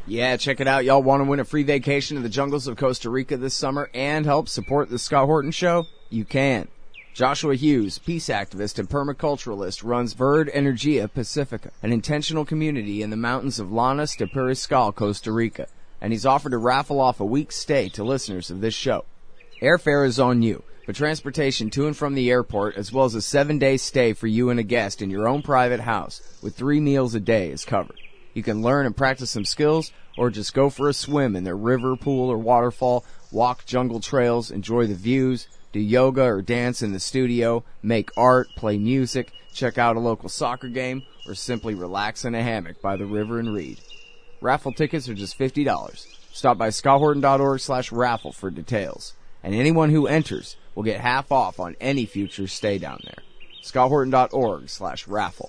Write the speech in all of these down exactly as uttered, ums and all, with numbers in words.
Yeah, check it out. Y'all want to win a free vacation to the jungles of Costa Rica this summer and help support the Scott Horton Show? You can. Joshua Hughes, peace activist and permaculturalist, runs Verde Energia Pacifica, an intentional community in the mountains of Llanos de Periscal, Costa Rica, and he's offered to raffle off a week's stay to listeners of this show. Airfare is on you, but transportation to and from the airport, as well as a seven-day stay for you and a guest in your own private house with three meals a day is covered. You can learn and practice some skills, or just go for a swim in their river, pool, or waterfall, walk jungle trails, enjoy the views, do yoga or dance in the studio, make art, play music, check out a local soccer game, or simply relax in a hammock by the river and read. Raffle tickets are just fifty dollars. Stop by scotthorton.org slash raffle for details. And anyone who enters will get half off on any future stay down there. scotthorton.org slash raffle.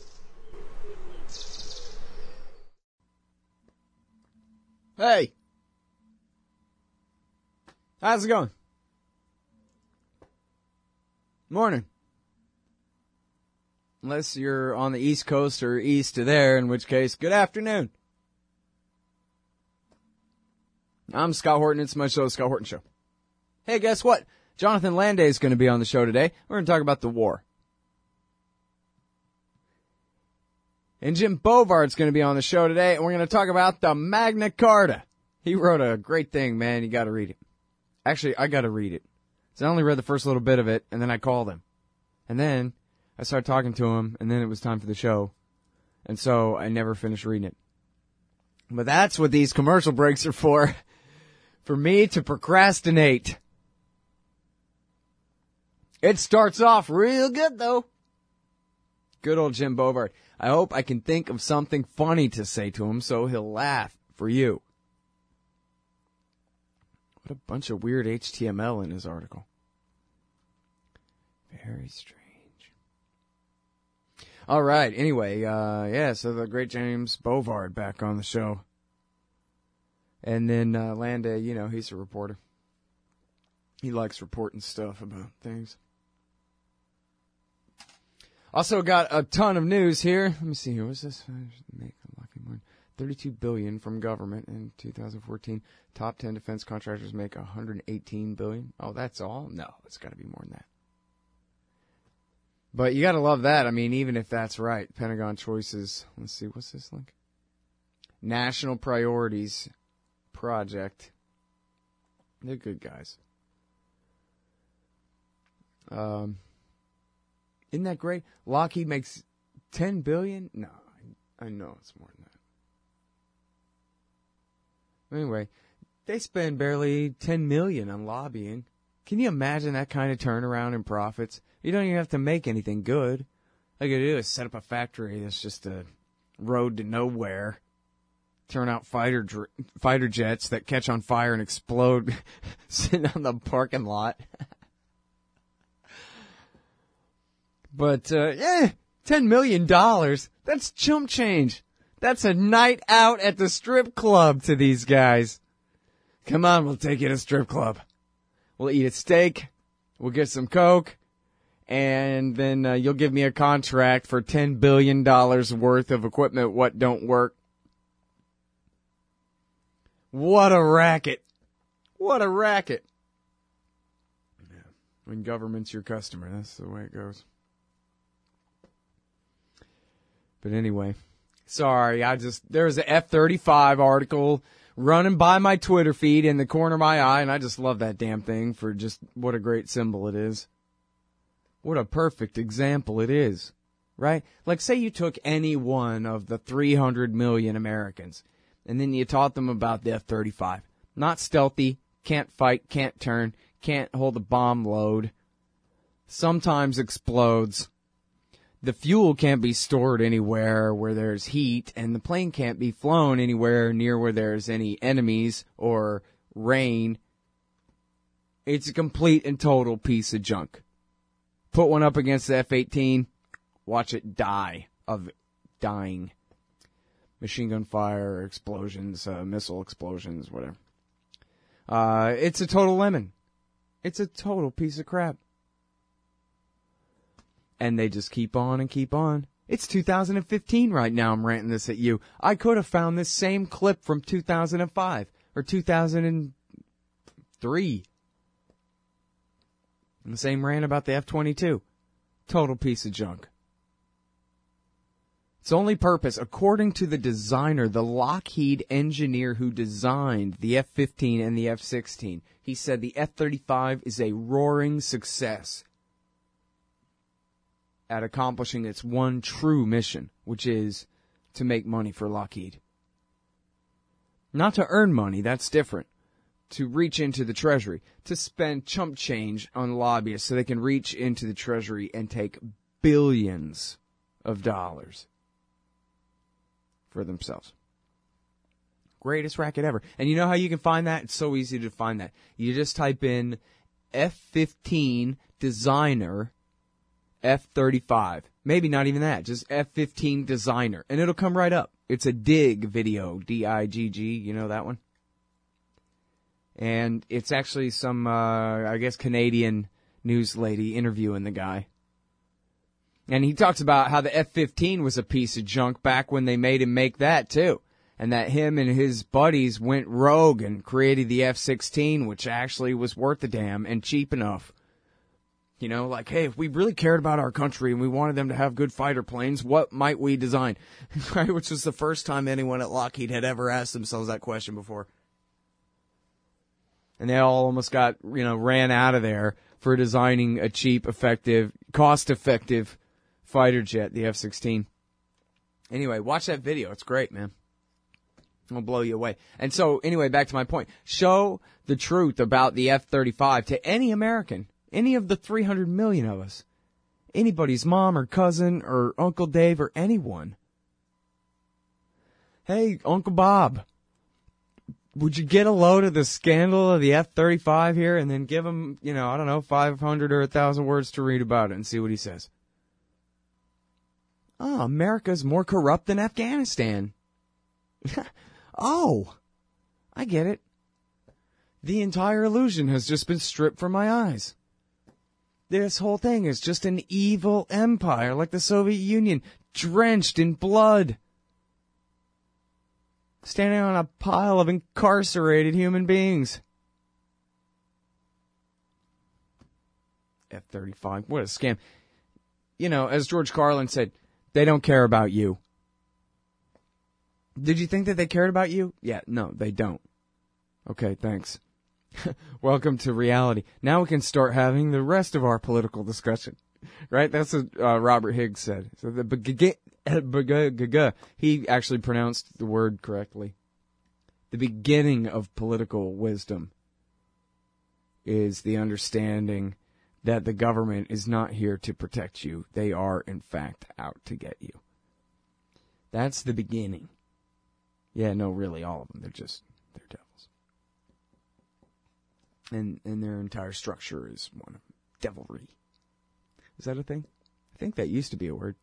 Hey. How's it going? Morning. Unless you're on the East Coast or east of there, in which case, good afternoon. I'm Scott Horton. It's my show, The Scott Horton Show. Hey, guess what? Jonathan Landay is going to be on the show today. We're going to talk about the war. And Jim Bovart's going to be on the show today, and we're going to talk about the Magna Carta. He wrote a great thing, man. You got to read it. Actually, I got to read it. So I only read the first little bit of it, and then I called him. And then I started talking to him, and then it was time for the show. And so I never finished reading it. But that's what these commercial breaks are for. For me to procrastinate. It starts off real good, though. Good old Jim Bovard. I hope I can think of something funny to say to him so he'll laugh for you. What a bunch of weird H T M L in his article. Very strange. All right. Anyway, uh, yeah, so the great James Bovard back on the show. And then uh, Landay, you know, he's a reporter. He likes reporting stuff about things. Also got a ton of news here. Let me see here. What's this? Make a lucky one. thirty-two billion dollars from government in two thousand fourteen. Top ten defense contractors make one hundred eighteen billion dollars. Oh, that's all? No, it's got to be more than that. But you got to love that. I mean, even if that's right. Pentagon choices. Let's see. What's this link? National Priorities Project. They're good guys. Um... Isn't that great? Lockheed makes ten billion dollars? No, I know it's more than that. Anyway, they spend barely ten million dollars on lobbying. Can you imagine that kind of turnaround in profits? You don't even have to make anything good. All you gotta do is set up a factory that's just a road to nowhere. Turn out fighter dr- fighter jets that catch on fire and explode sitting on the parking lot. But, uh, yeah, ten million dollars, that's chump change. That's a night out at the strip club to these guys. Come on, we'll take you to a strip club. We'll eat a steak, we'll get some Coke, and then uh, you'll give me a contract for ten billion dollars worth of equipment what don't work. What a racket. What a racket. Yeah. When government's your customer, that's the way it goes. But anyway, sorry, I just, there's an F thirty-five article running by my Twitter feed in the corner of my eye, and I just love that damn thing for just what a great symbol it is. What a perfect example it is, right? Like, say you took any one of the three hundred million Americans, and then you taught them about the F thirty-five. Not stealthy, can't fight, can't turn, can't hold a bomb load, sometimes explodes. The fuel can't be stored anywhere where there's heat, and the plane can't be flown anywhere near where there's any enemies or rain. It's a complete and total piece of junk. Put one up against the F eighteen, watch it die of dying. Machine gun fire, explosions, uh, missile explosions, whatever. Uh, it's a total lemon. It's a total piece of crap. And they just keep on and keep on. It's two thousand fifteen right now. I'm ranting this at you. I could have found this same clip from two thousand five or two thousand three. And the same rant about the F twenty-two. Total piece of junk. Its only purpose, according to the designer, the Lockheed engineer who designed the F fifteen and the F sixteen, he said the F thirty-five is a roaring success at accomplishing its one true mission, which is to make money for Lockheed. Not to earn money, that's different. To reach into the Treasury, to spend chump change on lobbyists so they can reach into the Treasury and take billions of dollars for themselves. Greatest racket ever. And you know how you can find that? It's so easy to find that. You just type in F fifteen designer F thirty-five. Maybe not even that. Just F fifteen designer. And it'll come right up. It's a dig video. D I G G. You know that one? And it's actually some, uh, I guess, Canadian news lady interviewing the guy. And he talks about how the F fifteen was a piece of junk back when they made him make that, too. And that him and his buddies went rogue and created the F sixteen, which actually was worth a damn and cheap enough. You know, like, hey, if we really cared about our country and we wanted them to have good fighter planes, what might we design? Right? Which was the first time anyone at Lockheed had ever asked themselves that question before. And they all almost got, you know, ran out of there for designing a cheap, effective, cost-effective fighter jet, the F sixteen. Anyway, watch that video. It's great, man. It'll blow you away. And so, anyway, back to my point. Show the truth about the F thirty-five to any American. Any of the three hundred million of us. Anybody's mom or cousin or Uncle Dave or anyone. Hey, Uncle Bob, would you get a load of the scandal of the F thirty-five here and then give him, you know, I don't know, five hundred or one thousand words to read about it and see what he says? Oh, America's more corrupt than Afghanistan. Oh, I get it. The entire illusion has just been stripped from my eyes. This whole thing is just an evil empire like the Soviet Union, drenched in blood. Standing on a pile of incarcerated human beings. F thirty-five, what a scam. You know, as George Carlin said, they don't care about you. Did you think that they cared about you? Yeah, no, they don't. Okay, thanks. Welcome to reality. Now we can start having the rest of our political discussion. Right? That's what uh, Robert Higgs said. So the beg- he actually pronounced the word correctly. The beginning of political wisdom is the understanding that the government is not here to protect you. They are, in fact, out to get you. That's the beginning. Yeah, no, really, all of them. They're just, they're devils. And and their entire structure is one of devilry. Is that a thing? I think that used to be a word.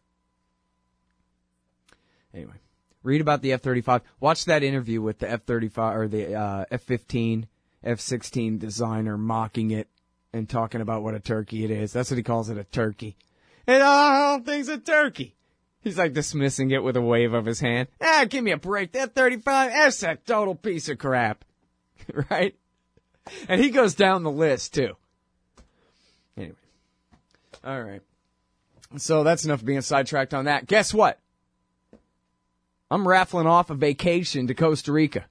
Anyway, read about the F thirty-five. Watch that interview with the F thirty-five or the uh, F fifteen, F sixteen designer mocking it and talking about what a turkey it is. That's what he calls it, a turkey. And I don't think it's a turkey. He's like dismissing it with a wave of his hand. Ah, give me a break. That F thirty-five, that's a total piece of crap. Right? And he goes down the list, too. Anyway. All right. So that's enough of being sidetracked on that. Guess what? I'm raffling off a vacation to Costa Rica.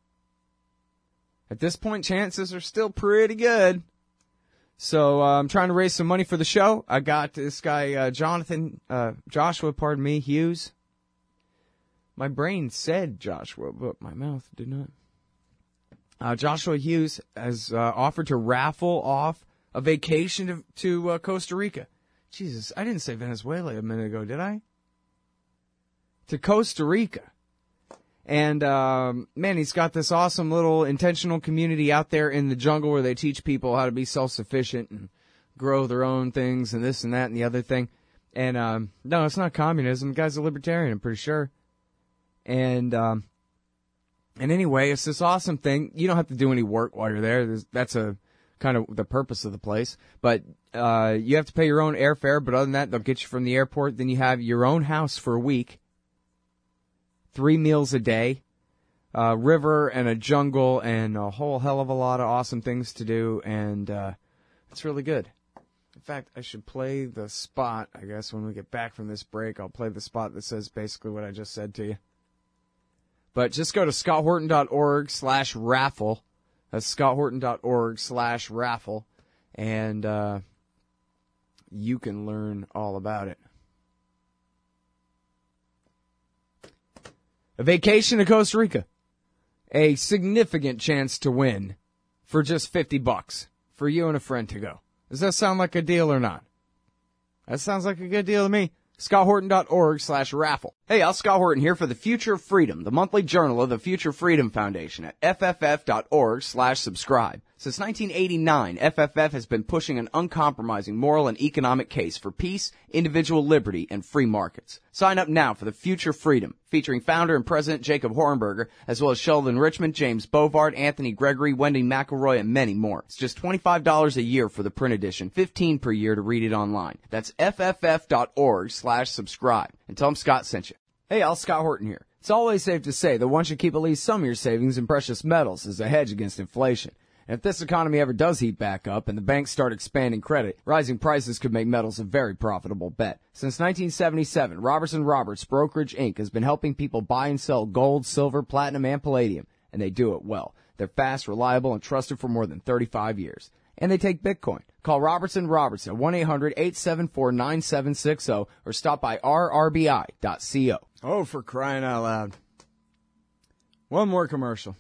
At this point, chances are still pretty good. So uh, I'm trying to raise some money for the show. I got this guy, uh, Jonathan, uh, Joshua, pardon me, Hughes. My brain said Joshua, but my mouth did not. Uh, Joshua Hughes has uh, offered to raffle off a vacation to, to uh, Costa Rica. Jesus, I didn't say Venezuela a minute ago, did I? To Costa Rica. And, um, man, he's got this awesome little intentional community out there in the jungle where they teach people how to be self-sufficient and grow their own things and this and that and the other thing. And, um, no, it's not communism. The guy's a libertarian, I'm pretty sure. And, um, And anyway, it's this awesome thing. You don't have to do any work while you're there. There's, that's a kind of the purpose of the place. But uh, you have to pay your own airfare, but other than that, they'll get you from the airport. Then you have your own house for a week, three meals a day, a river and a jungle, and a whole hell of a lot of awesome things to do, and uh, it's really good. In fact, I should play the spot, I guess, when we get back from this break. I'll play the spot that says basically what I just said to you. But just go to scotthorton.org slash raffle. That's scotthorton.org slash raffle. And uh, you can learn all about it. A vacation to Costa Rica. A significant chance to win for just fifty bucks for you and a friend to go. Does that sound like a deal or not? That sounds like a good deal to me. scotthorton.org slash raffle. Hey, I'll Scott Horton here for the Future of Freedom, the monthly journal of the Future Freedom Foundation at fff.org slash subscribe. Since nineteen eighty-nine, F F F has been pushing an uncompromising moral and economic case for peace, individual liberty, and free markets. Sign up now for the Future Freedom, featuring founder and president Jacob Hornberger, as well as Sheldon Richmond, James Bovard, Anthony Gregory, Wendy McElroy, and many more. It's just twenty-five dollars a year for the print edition, fifteen dollars per year to read it online. That's fff.org slash subscribe. And tell them Scott sent you. Hey, I'll Scott Horton here. It's always safe to say that one should keep at least some of your savings in precious metals as a hedge against inflation. And if this economy ever does heat back up and the banks start expanding credit, rising prices could make metals a very profitable bet. Since nineteen seventy-seven, Robertson Roberts Brokerage Incorporated has been helping people buy and sell gold, silver, platinum, and palladium, and they do it well. They're fast, reliable, and trusted for more than thirty-five years. And they take Bitcoin. Call Robertson Roberts at one eight hundred eight seven four nine seven six zero or stop by r r b i dot co. Oh, for crying out loud. One more commercial.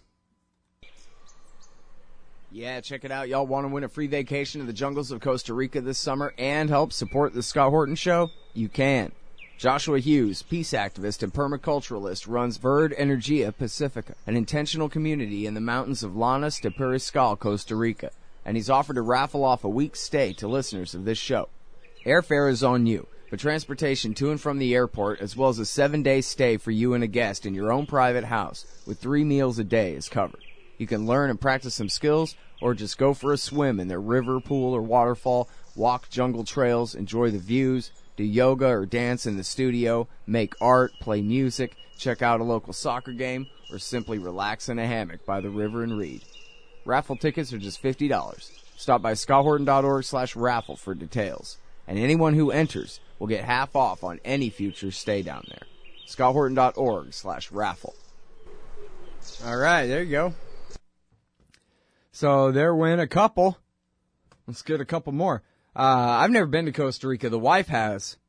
Yeah, check it out. Y'all want to win a free vacation to the jungles of Costa Rica this summer and help support the Scott Horton Show? You can. Joshua Hughes, peace activist and permaculturalist, runs Verde Energia Pacifica, an intentional community in the mountains of Llanos de Periscal, Costa Rica, and he's offered to raffle off a week's stay to listeners of this show. Airfare is on you, but transportation to and from the airport, as well as a seven-day stay for you and a guest in your own private house with three meals a day is covered. You can learn and practice some skills, or just go for a swim in their river, pool, or waterfall, walk jungle trails, enjoy the views, do yoga or dance in the studio, make art, play music, check out a local soccer game, or simply relax in a hammock by the river and read. Raffle tickets are just fifty dollars. Stop by scotthorton.org slash raffle for details. And anyone who enters will get half off on any future stay down there. scotthorton.org slash raffle. All right, there you go. So there went a couple. Let's get a couple more. Uh, I've never been to Costa Rica. The wife has.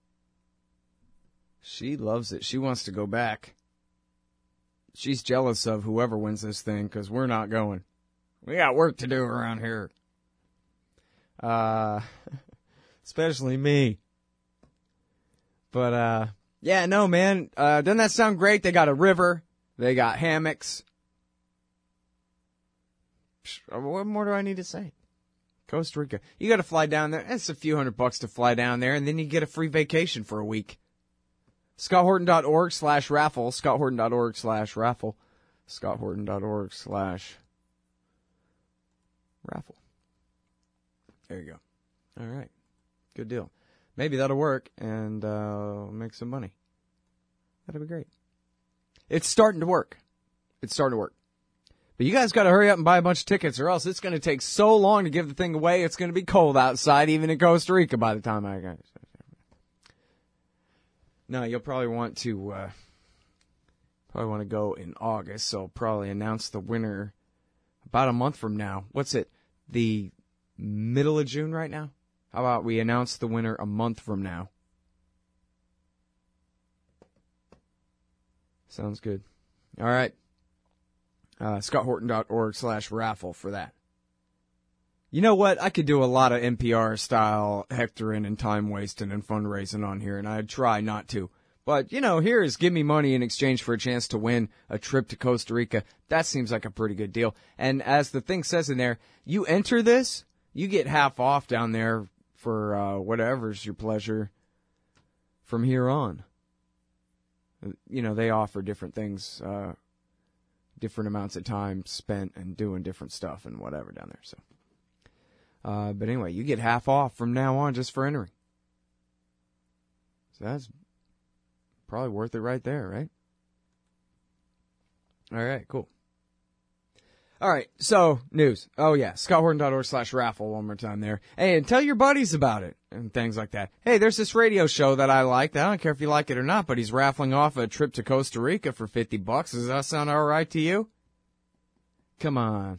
She loves it. She wants to go back. She's jealous of whoever wins this thing because we're not going. We got work to do around here. Uh, especially me. But, uh, yeah, no, man. Uh, doesn't that sound great? They got a river. They got hammocks. What more do I need to say? Costa Rica. You got to fly down there. It's a few hundred bucks to fly down there, and then you get a free vacation for a week. scotthorton.org slash raffle. scotthorton.org slash raffle. scotthorton.org slash raffle. There you go. All right. Good deal. Maybe that'll work, and uh, make some money. That'll be great. It's starting to work. It's starting to work. But you guys got to hurry up and buy a bunch of tickets, or else it's going to take so long to give the thing away. It's going to be cold outside, even in Costa Rica, by the time I got. No, you'll probably want to uh, probably want to go in August. So I'll probably announce the winner about a month from now. What's it? The middle of June right now? How about we announce the winner a month from now? Sounds good. All right. Uh, scotthorton.org slash raffle for that. You know what? I could do a lot of N P R style hectoring and time wasting and fundraising on here, and I'd try not to. But, you know, here is give me money in exchange for a chance to win a trip to Costa Rica. That seems like a pretty good deal. And as the thing says in there, you enter this, you get half off down there for uh, whatever's your pleasure from here on. You know, they offer different things, uh, different amounts of time spent and doing different stuff and whatever down there. So Uh, but anyway, you get half off from now on just for entering. So that's probably worth it right there, right? All right, cool. All right, so news. Oh, yeah, scotthorton.org slash raffle one more time there. Hey, and tell your buddies about it and things like that. Hey, there's this radio show that I like. I don't care if you like it or not, but he's raffling off a trip to Costa Rica for fifty bucks. Does that sound all right to you? Come on.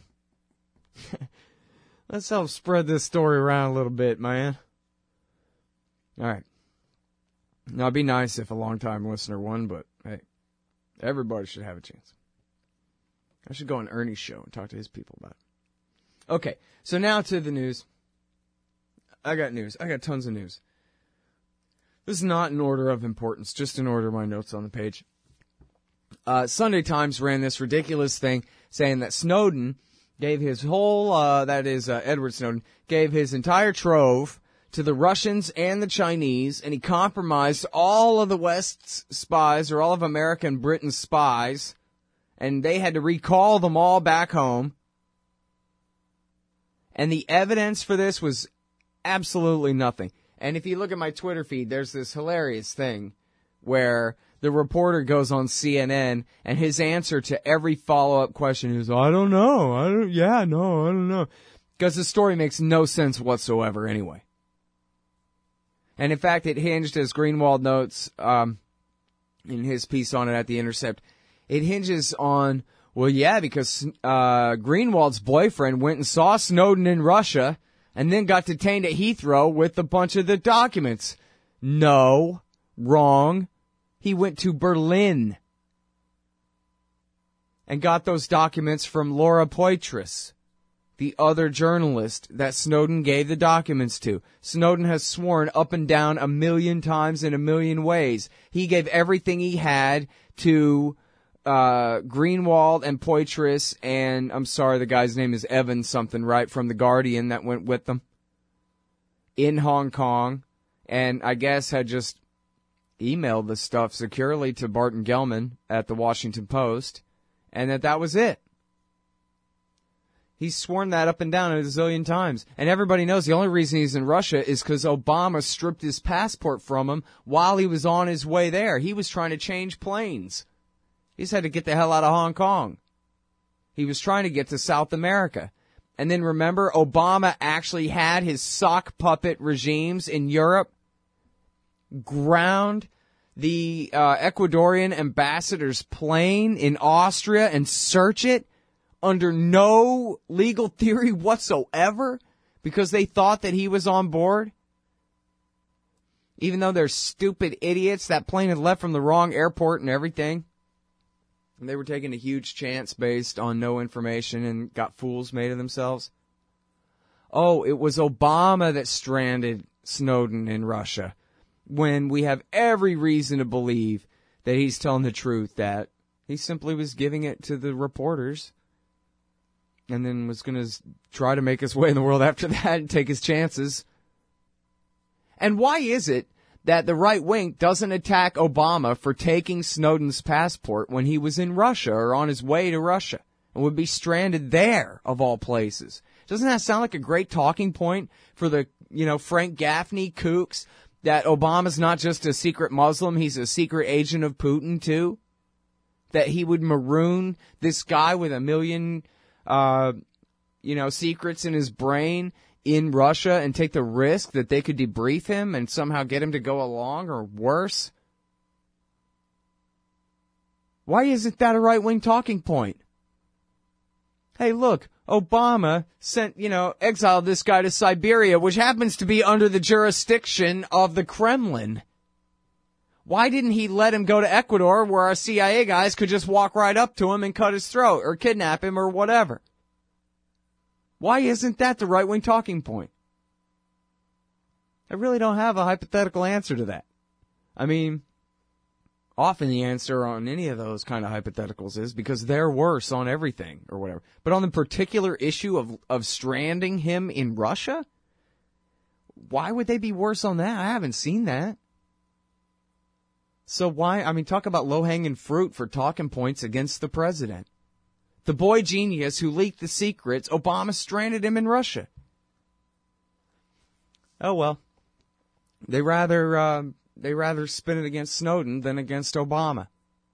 Let's help spread this story around a little bit, man. All right. Now, it'd be nice if a long-time listener won, but hey, everybody should have a chance. I should go on Ernie's show and talk to his people about it. Okay, so now to the news. I got news. I got tons of news. This is not in order of importance, just in order of my notes on the page. Uh, Sunday Times ran this ridiculous thing saying that Snowden gave his whole, uh, that is, uh, Edward Snowden, gave his entire trove to the Russians and the Chinese, and he compromised all of the West's spies, or all of America and Britain's spies, and they had to recall them all back home. And the evidence for this was absolutely nothing. And if you look at my Twitter feed, there's this hilarious thing where the reporter goes on C N N, and his answer to every follow-up question is, I don't know, I don't, yeah, no, I don't know. Because the story makes no sense whatsoever anyway. And in fact, it hinged, as Greenwald notes um, in his piece on it at The Intercept, it hinges on, well, yeah, because uh, Greenwald's boyfriend went and saw Snowden in Russia and then got detained at Heathrow with a bunch of the documents. No, wrong. He went to Berlin and got those documents from Laura Poitras, the other journalist that Snowden gave the documents to. Snowden has sworn up and down a million times in a million ways. He gave everything he had to uh Greenwald and Poitras, and I'm sorry, the guy's name is Evan something, right, from The Guardian that went with them, in Hong Kong, and I guess had just emailed the stuff securely to Barton Gellman at the Washington Post, and that that was it. He's sworn that up and down a zillion times. And everybody knows the only reason he's in Russia is because Obama stripped his passport from him while he was on his way there. He was trying to change planes. He just had to get the hell out of Hong Kong. He was trying to get to South America. And then remember, Obama actually had his sock puppet regimes in Europe ground the uh, Ecuadorian ambassador's plane in Austria and search it under no legal theory whatsoever because they thought that he was on board. Even though they're stupid idiots, that plane had left from the wrong airport and everything. And they were taking a huge chance based on no information and got fools made of themselves. Oh, it was Obama that stranded Snowden in Russia, when we have every reason to believe that he's telling the truth, that he simply was giving it to the reporters and then was going to try to make his way in the world after that and take his chances. And why is it that the right wing doesn't attack Obama for taking Snowden's passport when he was in Russia or on his way to Russia and would be stranded there, of all places? Doesn't that sound like a great talking point for the, you know, Frank Gaffney kooks, that Obama's not just a secret Muslim, he's a secret agent of Putin too? That he would maroon this guy with a million, uh, you know, secrets in his brain in Russia and take the risk that they could debrief him and somehow get him to go along, or worse? Why isn't that a right-wing talking point? Hey, look, Obama sent, you know, exiled this guy to Siberia, which happens to be under the jurisdiction of the Kremlin. Why didn't he let him go to Ecuador, where our C I A guys could just walk right up to him and cut his throat or kidnap him or whatever? Why isn't that the right-wing talking point? I really don't have a hypothetical answer to that. I mean, often the answer on any of those kind of hypotheticals is because they're worse on everything or whatever. But on the particular issue of, of stranding him in Russia, why would they be worse on that? I haven't seen that. So why, I mean, talk about low-hanging fruit for talking points against the president. The boy genius who leaked the secrets, Obama stranded him in Russia. Oh, well. They rather, uh, they rather spin it against Snowden than against Obama.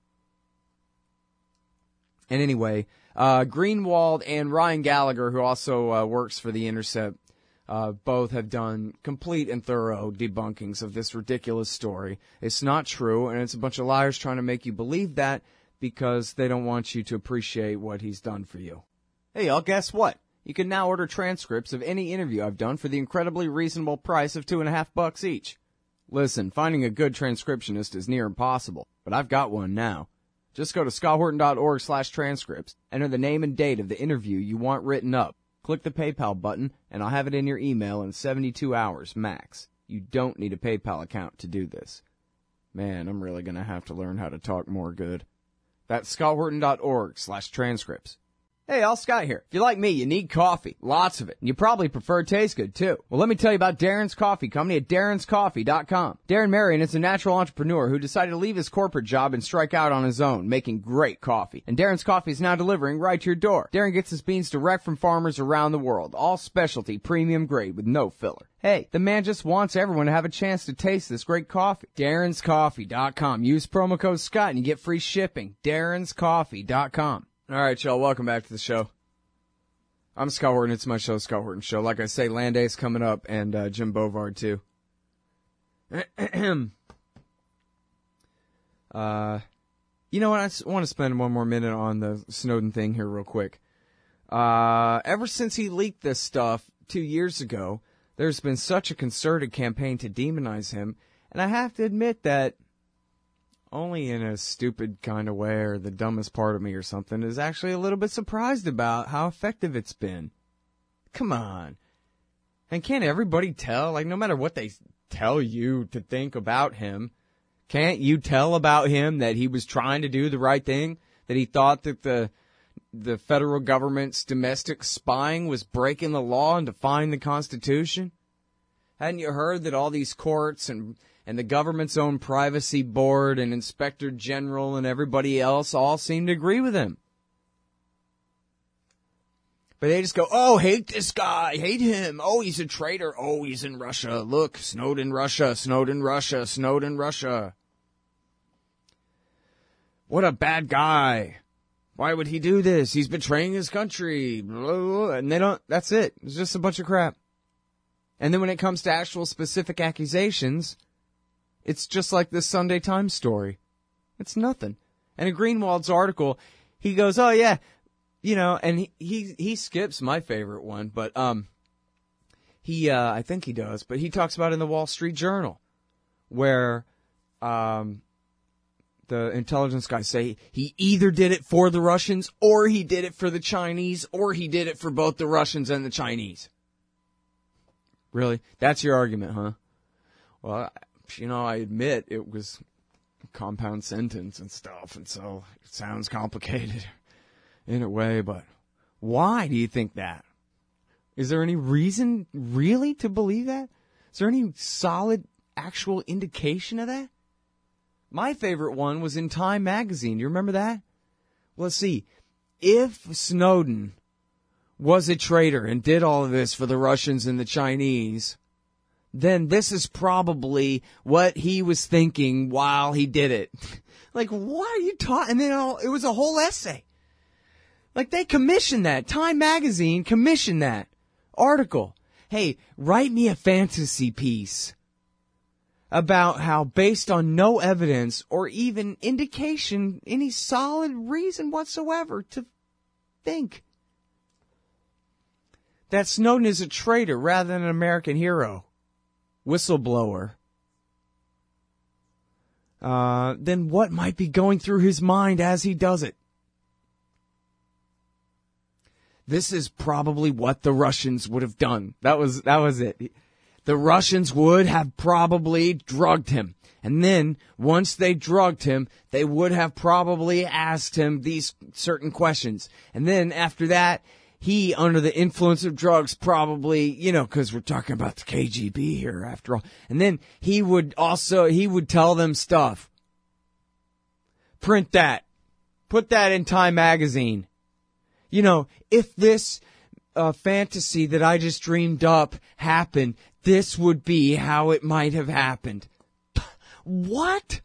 And anyway, uh, Greenwald and Ryan Gallagher, who also uh, works for The Intercept, uh, both have done complete and thorough debunkings of this ridiculous story. It's not true, and it's a bunch of liars trying to make you believe that because they don't want you to appreciate what he's done for you. Hey, y'all, guess what? You can now order transcripts of any interview I've done for the incredibly reasonable price of two and a half bucks each. Listen, finding a good transcriptionist is near impossible, but I've got one now. Just go to scotthorton.org slash transcripts, enter the name and date of the interview you want written up, click the PayPal button, and I'll have it in your email in seventy-two hours max. You don't need a PayPal account to do this. Man, I'm really going to have to learn how to talk more good. That's scotthorton.org slash transcripts. Hey, all Scott here. If you're like me, you need coffee. Lots of it. And you probably prefer it tastes good, too. Well, let me tell you about Darren's Coffee Company at darrens coffee dot com. Darren Marion is a natural entrepreneur who decided to leave his corporate job and strike out on his own, making great coffee. And Darren's Coffee is now delivering right to your door. Darren gets his beans direct from farmers around the world. All specialty, premium grade with no filler. Hey, the man just wants everyone to have a chance to taste this great coffee. darrens coffee dot com. Use promo code Scott and you get free shipping. darrens coffee dot com. All right, y'all, welcome back to the show. I'm Scott Horton. It's my show, Scott Horton Show. Like I say, Land Day's coming up, and uh, Jim Bovard, too. uh, you know what? I just want to spend one more minute on the Snowden thing here real quick. Uh, ever since he leaked this stuff two years ago, there's been such a concerted campaign to demonize him, and I have to admit that only in a stupid kind of way, or the dumbest part of me or something, is actually a little bit surprised about how effective it's been. Come on. And can't everybody tell? Like, no matter what they tell you to think about him, can't you tell about him that he was trying to do the right thing? That he thought that the the federal government's domestic spying was breaking the law and defying the Constitution? Hadn't you heard that all these courts and and the government's own privacy board and inspector general and everybody else all seem to agree with him? But they just go, oh, hate this guy, hate him. Oh, he's a traitor. Oh, he's in Russia. Look, Snowden, Russia, Snowden, Russia, Snowden, Russia. What a bad guy. Why would he do this? He's betraying his country. Blah, blah, blah. And they don't, that's it. It's just a bunch of crap. And then when it comes to actual specific accusations, it's just like this Sunday Times story. It's nothing. And in Greenwald's article, he goes, oh, yeah, you know, and he he, he skips my favorite one, but um, he, uh, I think he does, but he talks about it in the Wall Street Journal, where um, the intelligence guys say he either did it for the Russians, or he did it for the Chinese, or he did it for both the Russians and the Chinese. Really? That's your argument, huh? Well, you know, I admit it was a compound sentence and stuff, and so it sounds complicated in a way, but why do you think that? Is there any reason really to believe that? Is there any solid actual indication of that? My favorite one was in Time magazine. You remember that? Well, let's see. If Snowden was a traitor and did all of this for the Russians and the Chinese, then this is probably what he was thinking while he did it. Like, what are you talking? And then all, it was a whole essay. Like, they commissioned that. Time magazine commissioned that article. Hey, write me a fantasy piece about how, based on no evidence or even indication, any solid reason whatsoever to think that Snowden is a traitor rather than an American hero, whistleblower, uh, then what might be going through his mind as he does it? This is probably what the Russians would have done. That was, that was it. The Russians would have probably drugged him. And then, once they drugged him, they would have probably asked him these certain questions. And then, after that, he, under the influence of drugs, probably, you know, because we're talking about the K G B here, after all. And then, he would also, he would tell them stuff. Print that. Put that in Time magazine. You know, if this a fantasy that I just dreamed up happened, this would be how it might have happened. What?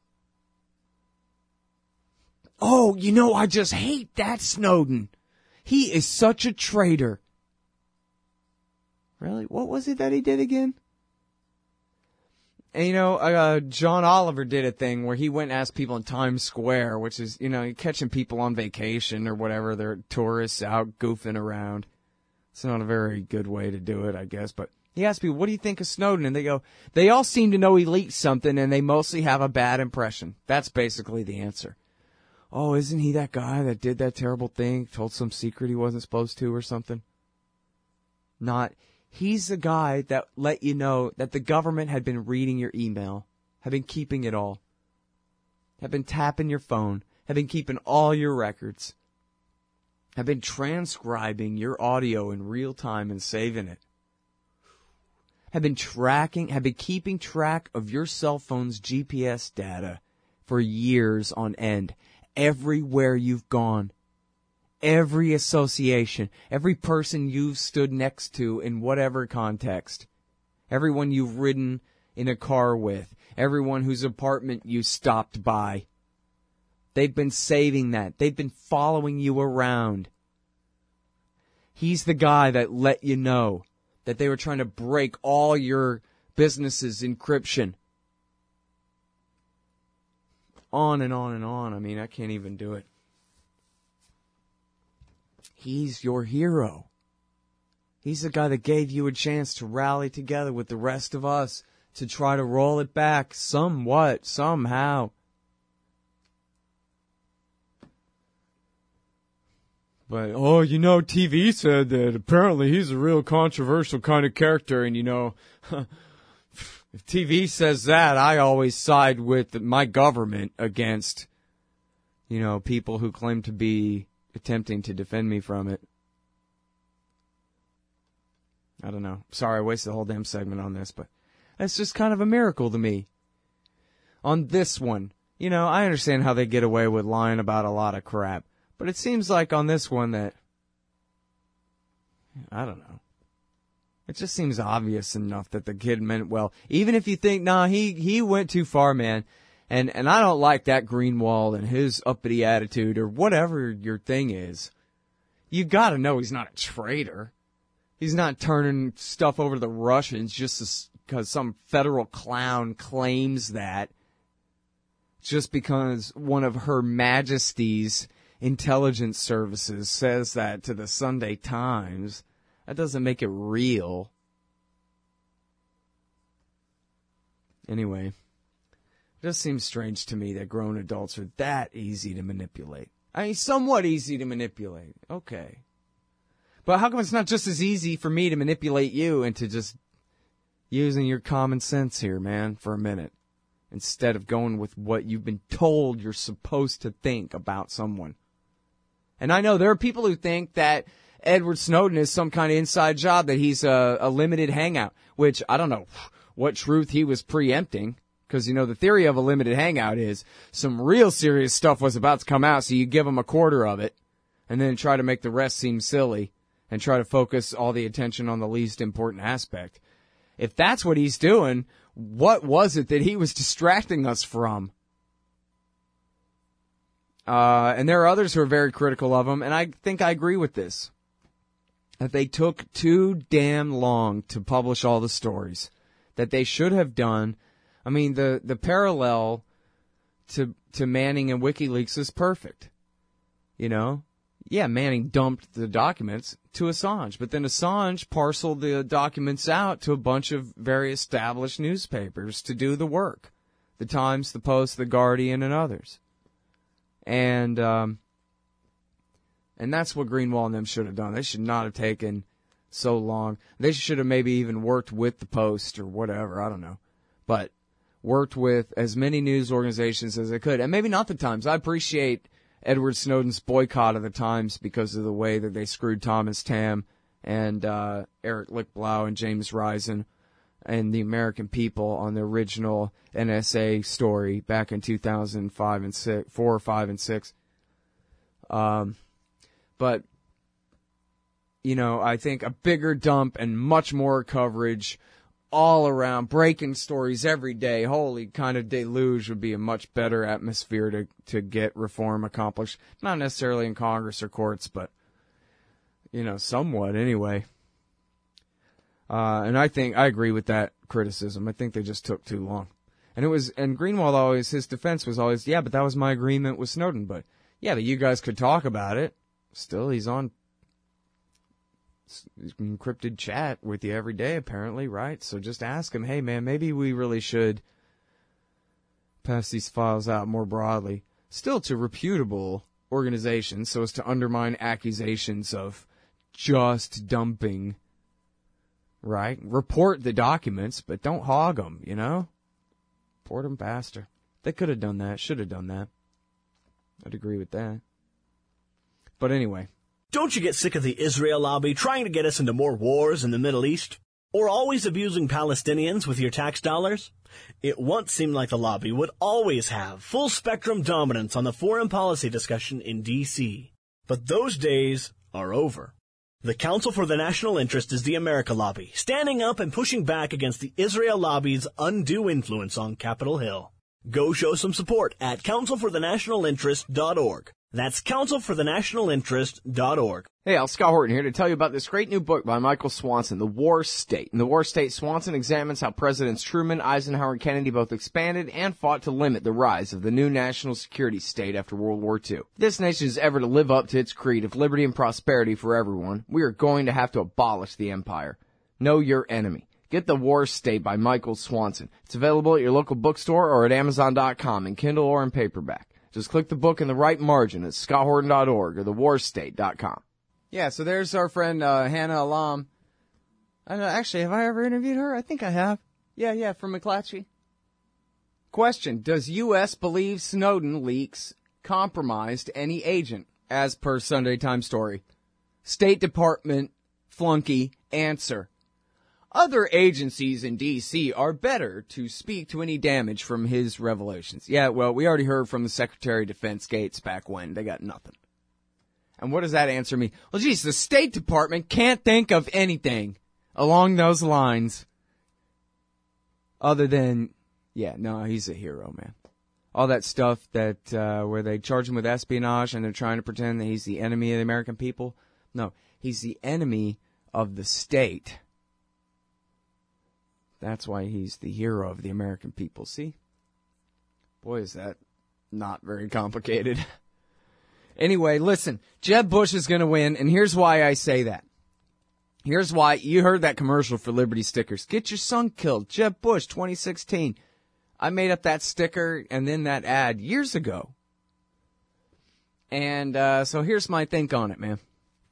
Oh, you know, I just hate that Snowden. He is such a traitor. Really? What was it that he did again? And, you know, uh, John Oliver did a thing where he went and asked people in Times Square, which is, you know, catching people on vacation or whatever. They're tourists out goofing around. It's not a very good way to do it, I guess. But he asked people, what do you think of Snowden? And they go, they all seem to know he leaked something, and they mostly have a bad impression. That's basically the answer. Oh, isn't he that guy that did that terrible thing, told some secret he wasn't supposed to or something? Not... He's the guy that let you know that the government had been reading your email, had been keeping it all, had been tapping your phone, had been keeping all your records, had been transcribing your audio in real time and saving it, had been tracking, had been keeping track of your cell phone's G P S data for years on end, everywhere you've gone. Every association, every person you've stood next to in whatever context, everyone you've ridden in a car with, everyone whose apartment you stopped by. They've been saving that. They've been following you around. He's the guy that let you know that they were trying to break all your business's encryption. On and on and on. I mean, I can't even do it. He's your hero. He's the guy that gave you a chance to rally together with the rest of us to try to roll it back somewhat, somehow. But, oh, you know, T V said that apparently he's a real controversial kind of character, and, you know, if T V says that, I always side with my government against, you know, people who claim to be attempting to defend me from it. I don't know. Sorry, I wasted the whole damn segment on this, but that's just kind of a miracle to me. On this one, you know, I understand how they get away with lying about a lot of crap, but it seems like on this one that, I don't know. It just seems obvious enough that the kid meant well. Even if you think, nah, he, he went too far, man. And and I don't like that Greenwald and his uppity attitude or whatever your thing is. You got to know he's not a traitor. He's not turning stuff over to the Russians just because some federal clown claims that. Just because one of Her Majesty's intelligence services says that to the Sunday Times. That doesn't make it real. Anyway. It just seems strange to me that grown adults are that easy to manipulate. I mean, somewhat easy to manipulate. Okay. But how come it's not just as easy for me to manipulate you into just using your common sense here, man, for a minute, instead of going with what you've been told you're supposed to think about someone? And I know there are people who think that Edward Snowden is some kind of inside job, that he's a, a limited hangout, which I don't know what truth he was preempting. Because, you know, the theory of a limited hangout is some real serious stuff was about to come out, so you give them a quarter of it, and then try to make the rest seem silly, and try to focus all the attention on the least important aspect. If that's what he's doing, what was it that he was distracting us from? Uh, and there are others who are very critical of him, and I think I agree with this. That they took too damn long to publish all the stories. That they should have done. I mean, the, the parallel to to Manning and WikiLeaks is perfect. You know? Yeah, Manning dumped the documents to Assange, but then Assange parceled the documents out to a bunch of very established newspapers to do the work. The Times, the Post, the Guardian, and others. And um, and that's what Greenwald and them should have done. They should not have taken so long. They should have maybe even worked with the Post or whatever, I don't know. But worked with as many news organizations as they could. And maybe not the Times. I appreciate Edward Snowden's boycott of the Times because of the way that they screwed Thomas Tam and uh, Eric Lichtblau and James Risen and the American people on the original N S A story back in two thousand five and six, four, five, and six. Um, but you know, I think a bigger dump and much more coverage all around, breaking stories every day. Holy kind of deluge would be a much better atmosphere to, to get reform accomplished. Not necessarily in Congress or courts, but, you know, somewhat anyway. Uh, and I think, I agree with that criticism. I think they just took too long. And it was, and Greenwald always, his defense was always, yeah, but that was my agreement with Snowden. But, yeah, but you guys could talk about it. Still, he's on encrypted chat with you every day, apparently, right? So just ask him, hey, man, maybe we really should pass these files out more broadly. Still to reputable organizations, so as to undermine accusations of just dumping, right? Report the documents, but don't hog them, you know? Report them faster. They could have done that, should have done that. I'd agree with that. But anyway. Don't you get sick of the Israel lobby trying to get us into more wars in the Middle East? Or always abusing Palestinians with your tax dollars? It once seemed like the lobby would always have full-spectrum dominance on the foreign policy discussion in D C But those days are over. The Council for the National Interest is the America lobby, standing up and pushing back against the Israel lobby's undue influence on Capitol Hill. Go show some support at council for the national interest dot org. That's council for the national interest dot org. Hey, Al Scott Horton here to tell you about this great new book by Michael Swanson, The War State. In The War State, Swanson examines how Presidents Truman, Eisenhower, and Kennedy both expanded and fought to limit the rise of the new national security state after World War Two. If this nation is ever to live up to its creed of liberty and prosperity for everyone, we are going to have to abolish the empire. Know your enemy. Get The War State by Michael Swanson. It's available at your local bookstore or at amazon dot com in Kindle or in paperback. Just click the book in the right margin at scott horton dot org or the war state dot com. Yeah, so there's our friend uh, Hannah Alam. I don't know, actually, have I ever interviewed her? I think I have. Yeah, yeah, from McClatchy. Question, does U S believe Snowden leaks compromised any agent, as per Sunday Times story? State Department flunky answer. Other agencies in D C are better to speak to any damage from his revelations. Yeah, well, we already heard from the Secretary of Defense Gates back when. They got nothing. And what does that answer mean? Well, geez, the State Department can't think of anything along those lines other than, yeah, no, he's a hero, man. All that stuff that, uh, where they charge him with espionage and they're trying to pretend that he's the enemy of the American people. No, he's the enemy of the state. That's why he's the hero of the American people. See? Boy, is that not very complicated. Anyway, listen. Jeb Bush is going to win, and here's why I say that. Here's why. You heard that commercial for Liberty stickers. Get your son killed. Jeb Bush, twenty sixteen. I made up that sticker and then that ad years ago. And uh, so here's my think on it, man.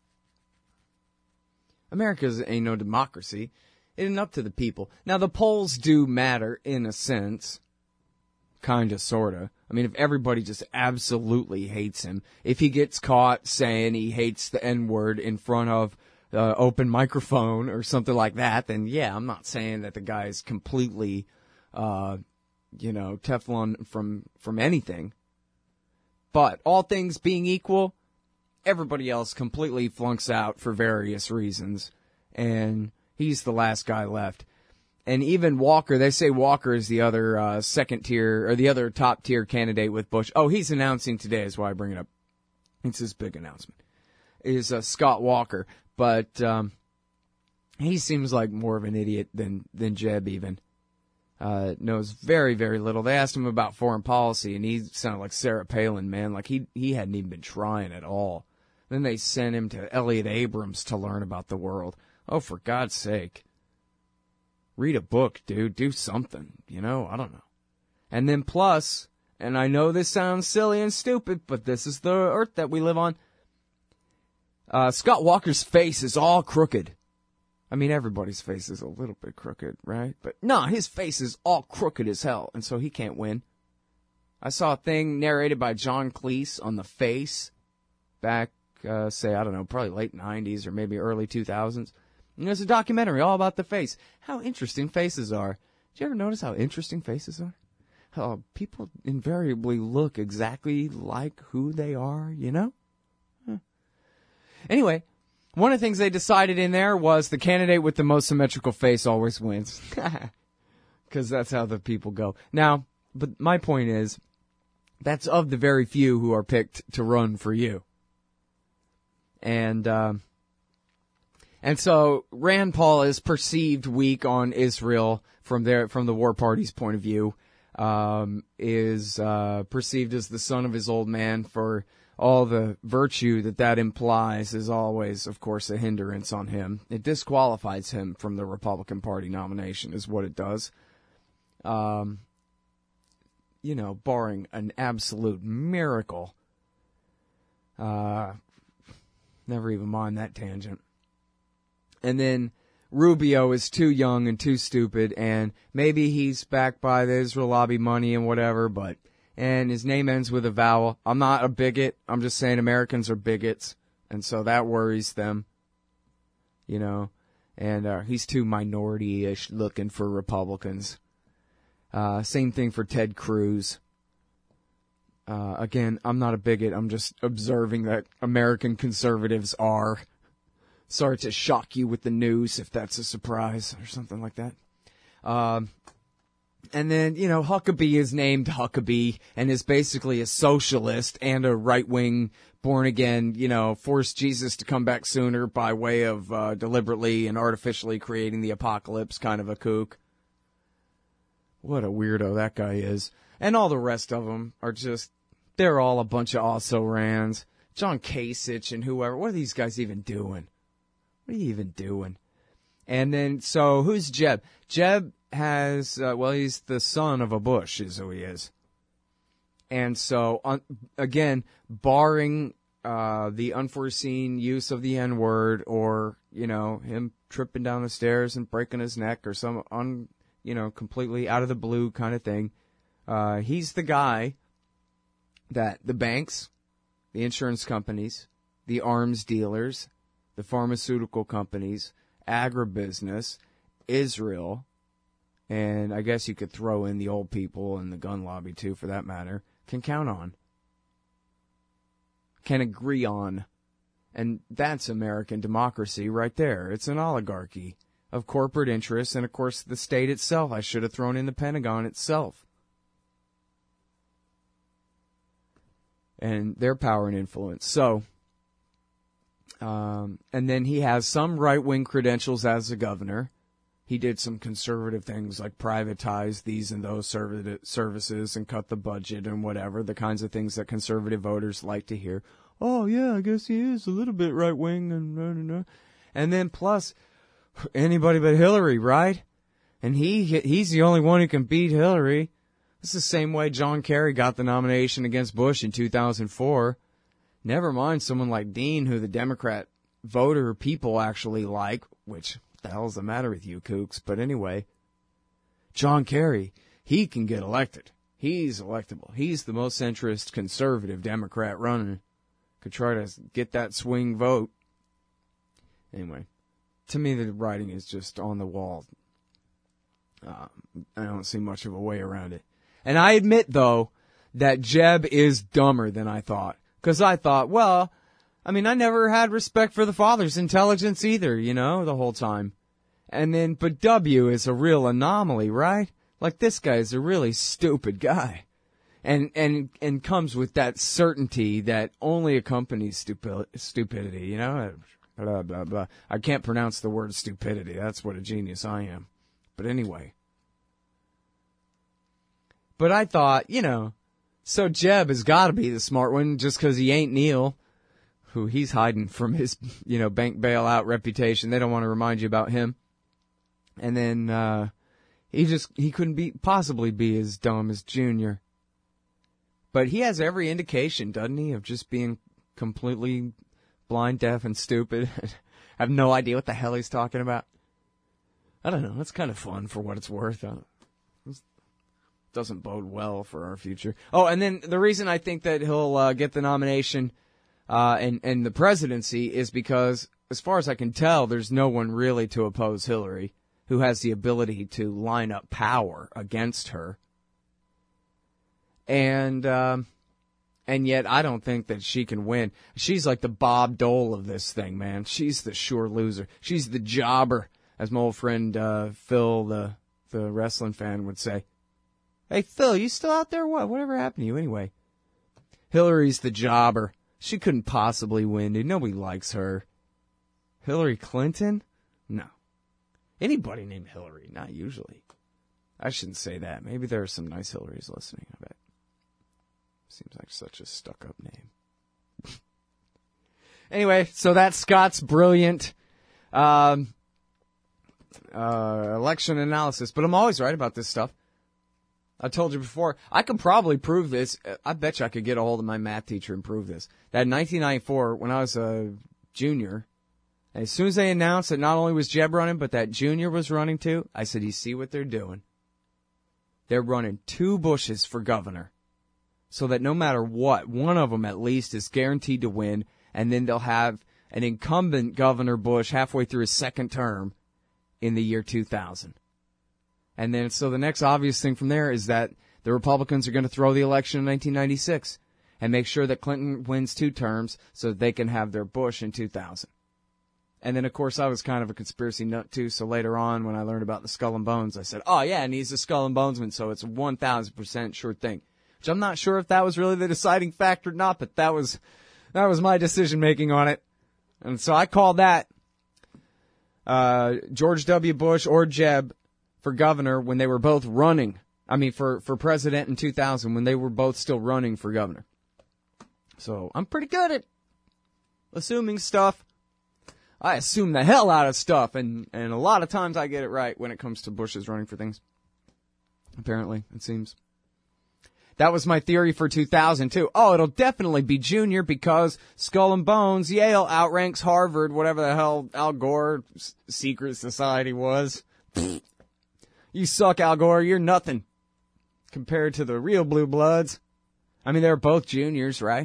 America ain't no democracy. It isn't up to the people. Now, the polls do matter in a sense. Kind of, sort of. I mean, if everybody just absolutely hates him, if he gets caught saying he hates the N-word in front of uh, open microphone or something like that, then yeah, I'm not saying that the guy is completely, uh, you know, Teflon from, from anything. But all things being equal, everybody else completely flunks out for various reasons. And he's the last guy left. And even Walker, they say Walker is the other uh, second tier, or the other top tier candidate with Bush. Oh, he's announcing today is why I bring it up. It's his big announcement. Is uh, Scott Walker. But um, he seems like more of an idiot than, than Jeb even. Uh, knows very, very little. They asked him about foreign policy, and he sounded like Sarah Palin, man. Like he, he hadn't even been trying at all. Then they sent him to Elliot Abrams to learn about the world. Oh, for God's sake. Read a book, dude. Do something. You know, I don't know. And then plus, and I know this sounds silly and stupid, but this is the earth that we live on. Uh, Scott Walker's face is all crooked. I mean, everybody's face is a little bit crooked, right? But no, his face is all crooked as hell, and so he can't win. I saw a thing narrated by John Cleese on The Face back, uh, say, I don't know, probably late nineties or maybe early two thousands. And there's a documentary all about the face. How interesting faces are. Did you ever notice how interesting faces are? How people invariably look exactly like who they are, you know? Huh. Anyway, one of the things they decided in there was the candidate with the most symmetrical face always wins. Because that's how the people go. Now, but my point is, that's of the very few who are picked to run for you. And, um, and so Rand Paul is perceived weak on Israel from their, from the war party's point of view, um, is, uh, perceived as the son of his old man for all the virtue that that implies is always, of course, a hindrance on him. It disqualifies him from the Republican Party nomination is what it does. Um, you know, barring an absolute miracle. Uh, never even mind that tangent. And then Rubio is too young and too stupid, and maybe he's backed by the Israel lobby money and whatever, but, and his name ends with a vowel. I'm not a bigot. I'm just saying Americans are bigots, and so that worries them, you know, and uh, he's too minority-ish looking for Republicans. Uh, same thing for Ted Cruz. Uh, again, I'm not a bigot. I'm just observing that American conservatives are. Sorry to shock you with the news if that's a surprise or something like that. Um, and then, you know, Huckabee is named Huckabee and is basically a socialist and a right-wing, born-again, you know, force Jesus to come back sooner by way of uh, deliberately and artificially creating the apocalypse kind of a kook. What a weirdo that guy is. And all the rest of them are just, they're all a bunch of also-rans. John Kasich and whoever. What are these guys even doing? What are you even doing? And then, so, who's Jeb? Jeb has, uh, well, he's the son of a Bush, is who he is. And so, on, again, barring uh, the unforeseen use of the N-word or, you know, him tripping down the stairs and breaking his neck or some un... you know, completely out of the blue kind of thing. Uh, he's the guy that the banks, the insurance companies, the arms dealers, the pharmaceutical companies, agribusiness, Israel, and I guess you could throw in the old people and the gun lobby too, for that matter, can count on, can agree on. And that's American democracy right there. It's an oligarchy of corporate interests, and of course the state itself. I should have thrown in the Pentagon itself. And their power and influence. So, um, and then he has some right-wing credentials as a governor. He did some conservative things like privatize these and those services and cut the budget and whatever, the kinds of things that conservative voters like to hear. Oh, yeah, I guess he is a little bit right-wing. And, and, and then plus, anybody but Hillary, right? And he he's the only one who can beat Hillary. It's the same way John Kerry got the nomination against Bush in two thousand four. Never mind someone like Dean, who the Democrat voter people actually like, which, what the hell's the matter with you, kooks? But anyway, John Kerry, he can get elected. He's electable. He's the most centrist conservative Democrat running. Could try to get that swing vote. Anyway, to me the writing is just on the wall. Uh, I don't see much of a way around it. And I admit, though, that Jeb is dumber than I thought. Because I thought, well, I mean, I never had respect for the father's intelligence either, you know, the whole time. And then, but W is a real anomaly, right? Like, this guy is a really stupid guy. And, and, and comes with that certainty that only accompanies stupi- stupidity, you know? Blah, blah, blah. I can't pronounce the word stupidity. That's what a genius I am. But anyway. But I thought, you know, so Jeb has got to be the smart one just because he ain't Neil, who he's hiding from his, you know, bank bailout reputation. They don't want to remind you about him. And then, uh, he just, he couldn't be, possibly be as dumb as Junior. But he has every indication, doesn't he, of just being completely blind, deaf, and stupid. I have no idea what the hell he's talking about. I don't know. It's kind of fun for what it's worth. It doesn't bode well for our future. Oh, and then the reason I think that he'll uh, get the nomination uh, and, and the presidency is because, as far as I can tell, there's no one really to oppose Hillary who has the ability to line up power against her. And um, And yet I don't think that she can win. She's like the Bob Dole of this thing, man. She's the sure loser. She's the jobber, as my old friend uh, Phil, the the wrestling fan, would say. Hey, Phil, you still out there? What? Whatever happened to you anyway? Hillary's the jobber. She couldn't possibly win, dude. Nobody likes her. Hillary Clinton? No. Anybody named Hillary? Not usually. I shouldn't say that. Maybe there are some nice Hillarys listening, I bet. Seems like such a stuck-up name. Anyway, so that's Scott's brilliant um, uh, election analysis. But I'm always right about this stuff. I told you before, I could probably prove this. I bet you I could get a hold of my math teacher and prove this. That in nineteen ninety-four, when I was a junior, as soon as they announced that not only was Jeb running, but that Junior was running too, I said, you see what they're doing? They're running two Bushes for governor. So that no matter what, one of them at least is guaranteed to win, and then they'll have an incumbent Governor Bush halfway through his second term in the year two thousand. And then, so the next obvious thing from there is that the Republicans are going to throw the election in nineteen ninety-six and make sure that Clinton wins two terms so that they can have their Bush in two thousand. And then, of course, I was kind of a conspiracy nut, too, so later on when I learned about the Skull and Bones, I said, oh, yeah, and he's a Skull and Bonesman, so it's a one thousand percent sure thing. Which I'm not sure if that was really the deciding factor or not, but that was that was my decision-making on it. And so I called that uh, George W. Bush or Jeb for governor when they were both running. I mean, for, for president in two thousand, when they were both still running for governor. So I'm pretty good at assuming stuff. I assume the hell out of stuff, and, and a lot of times I get it right when it comes to Bush's running for things. Apparently, it seems. That was my theory for two thousand, too. Oh, it'll definitely be Junior because Skull and Bones, Yale outranks Harvard, whatever the hell Al Gore's secret society was. You suck, Al Gore. You're nothing compared to the real blue bloods. I mean, they're both juniors, right?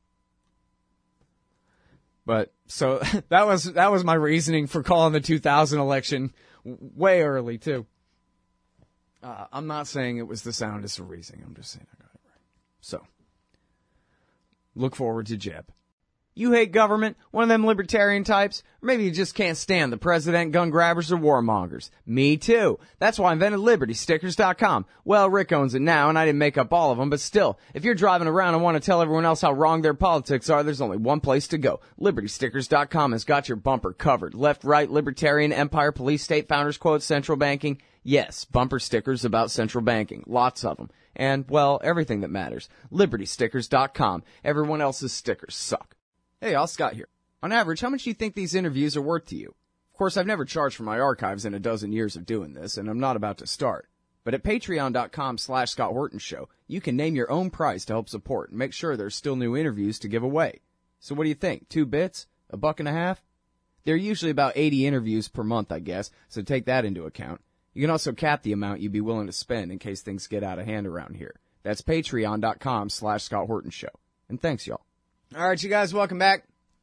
But, so, that was that was my reasoning for calling the two thousand election way early, too. Uh, I'm not saying it was the soundest of reasoning. I'm just saying I got it right. So, look forward to Jeb. You hate government, one of them libertarian types, or maybe you just can't stand the president, gun grabbers, or warmongers. Me too. That's why I invented Liberty Stickers dot com. Well, Rick owns it now, and I didn't make up all of them, but still, if you're driving around and want to tell everyone else how wrong their politics are, there's only one place to go. Liberty Stickers dot com has got your bumper covered. Left, right, libertarian, empire, police, state, founders, quotes, central banking. Yes, bumper stickers about central banking. Lots of them. And, well, everything that matters. Liberty Stickers dot com. Everyone else's stickers suck. Hey, all Scott here. On average, how much do you think these interviews are worth to you? Of course, I've never charged for my archives in a dozen years of doing this, and I'm not about to start. But at patreon dot com slash Scott Horton Show, you can name your own price to help support and make sure there's still new interviews to give away. So what do you think? Two bits? A buck and a half? There are usually about eighty interviews per month, I guess, so take that into account. You can also cap the amount you'd be willing to spend in case things get out of hand around here. That's patreon dot com slash Scott Horton Show. And thanks, y'all. All right, you guys, welcome back.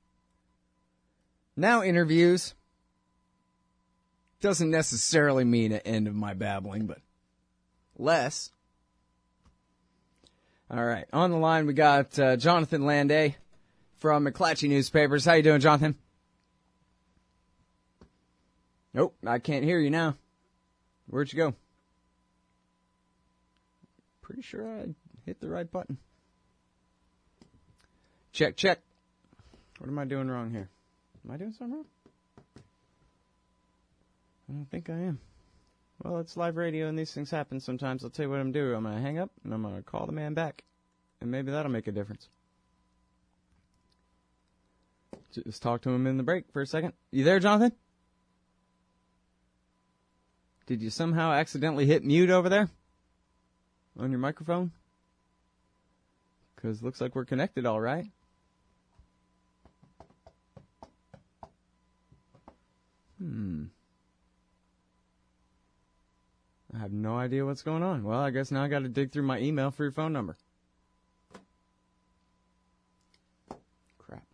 Now interviews. Doesn't necessarily mean an end of my babbling, but less. All right, on the line we got uh, Jonathan Landay from McClatchy Newspapers. How you doing, Jonathan? Nope, I can't hear you now. Where'd you go? Pretty sure I hit the right button. Check, check. What am I doing wrong here? Am I doing something wrong? I don't think I am. Well, it's live radio and these things happen sometimes. I'll tell you what I'm doing. I'm going to hang up and I'm going to call the man back. And maybe that'll make a difference. Just talk to him in the break for a second. You there, Jonathan? Did you somehow accidentally hit mute over there? On your microphone? Because looks like we're connected all right. Hmm. I have no idea what's going on. Well, I guess now I got to dig through my email for your phone number. Crap.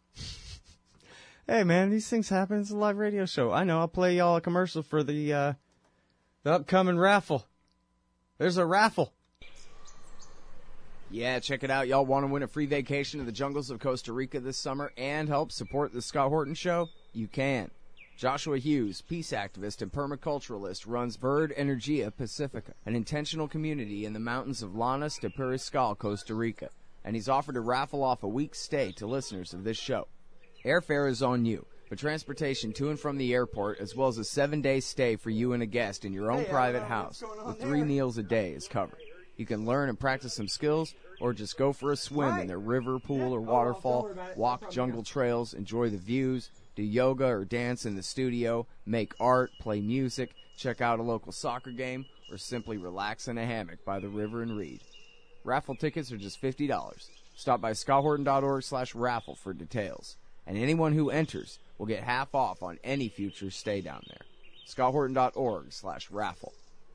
Hey, man, these things happen. It's a live radio show. I know. I'll play y'all a commercial for the, uh, the upcoming raffle. There's a raffle. Yeah, check it out. Y'all want to win a free vacation to the jungles of Costa Rica this summer and help support the Scott Horton Show? You can. Joshua Hughes, peace activist and permaculturalist, runs Verde Energia Pacifica, an intentional community in the mountains of Llanos de Periscal, Costa Rica, and he's offered to raffle off a week's stay to listeners of this show. Airfare is on you, but transportation to and from the airport, as well as a seven-day stay for you and a guest in your own hey, private house with three meals a day is covered. You can learn and practice some skills, or just go for a swim in their river, pool, or waterfall, walk jungle trails, enjoy the views, do yoga or dance in the studio, make art, play music, check out a local soccer game, or simply relax in a hammock by the river and read. Raffle tickets are just fifty dollars. Stop by scotthorton.org slash raffle for details. And anyone who enters will get half off on any future stay down there. scotthorton.org slash raffle.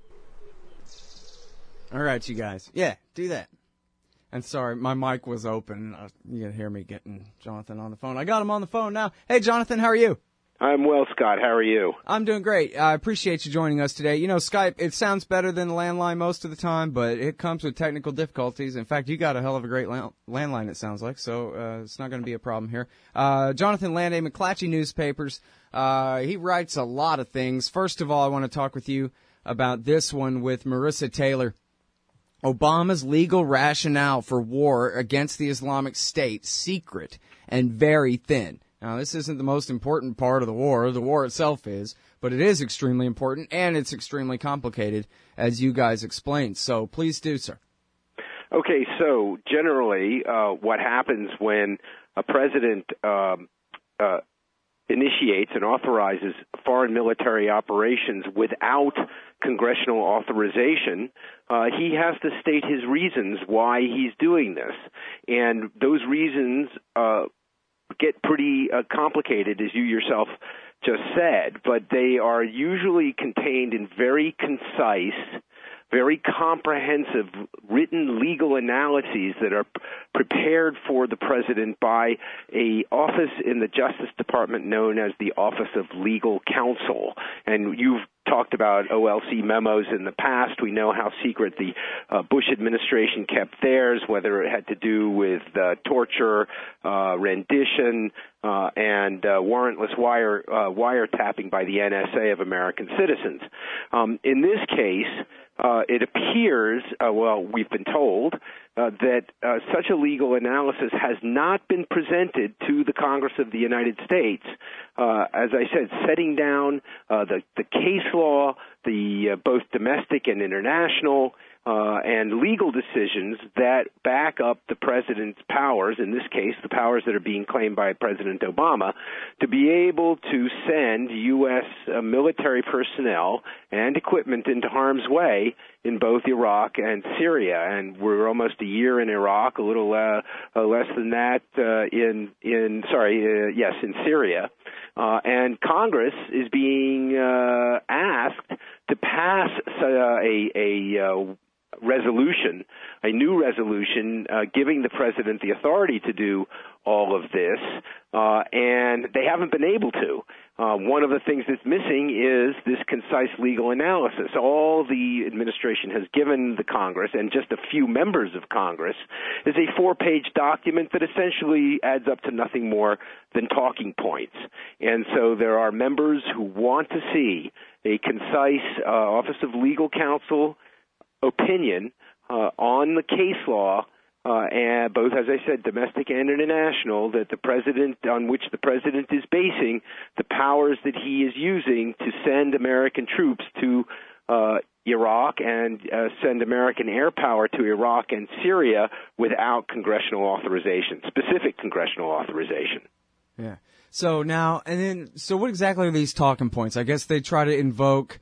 All right, you guys. Yeah, do that. And sorry, my mic was open. Uh, you can hear me getting Jonathan on the phone. I got him on the phone now. Hey, Jonathan, how are you? I'm well, Scott. How are you? I'm doing great. I appreciate you joining us today. You know, Skype, it sounds better than the landline most of the time, but it comes with technical difficulties. In fact, you got a hell of a great land- landline, it sounds like, so uh, it's not going to be a problem here. Uh, Jonathan Landay, McClatchy Newspapers. Uh, he writes a lot of things. First of all, I want to talk with you about this one with Marissa Taylor. Obama's legal rationale for war against the Islamic State, secret and very thin. Now, this isn't the most important part of the war. The war itself is, but it is extremely important, and it's extremely complicated, as you guys explained. So please do, sir. Okay, so generally uh, what happens when a president um, uh, initiates and authorizes foreign military operations without congressional authorization, uh, he has to state his reasons why he's doing this. And those reasons uh, get pretty uh, complicated, as you yourself just said, but they are usually contained in very concise, very comprehensive written legal analyses that are prepared for the president by a office in the Justice Department known as the Office of Legal Counsel. And you've talked about O L C memos in the past. We know how secret the uh, Bush administration kept theirs, whether it had to do with uh, torture, uh, rendition, uh, and uh, warrantless wire uh, wiretapping by the N S A of American citizens. Um, in this case, uh, it appears, uh, well, we've been told, uh, that uh, such a legal analysis has not been presented to the Congress of the United States. Uh, as I said, setting down uh, the, the case law, the uh, both domestic and international, uh, and legal decisions that back up the president's powers, in this case, the powers that are being claimed by President Obama, to be able to send U S uh, military personnel and equipment into harm's way in both Iraq and Syria. And we're almost a year in Iraq, a little uh, uh, less than that uh, in, in sorry, uh, yes, in Syria. Uh, and Congress is being uh, asked to pass uh, a, a uh, resolution, a new resolution, uh, giving the president the authority to do all of this, uh, and they haven't been able to. Uh, one of the things that's missing is this concise legal analysis. All the administration has given the Congress, and just a few members of Congress, is a four-page document that essentially adds up to nothing more than talking points. And so there are members who want to see a concise uh, Office of Legal Counsel opinion uh, on the case law, uh, and both, as I said, domestic and international, that the president, on which the president is basing the powers that he is using to send American troops to uh, Iraq and uh, send American air power to Iraq and Syria without congressional authorization, specific congressional authorization. Yeah. So now, and then, so what exactly are these talking points? I guess they try to invoke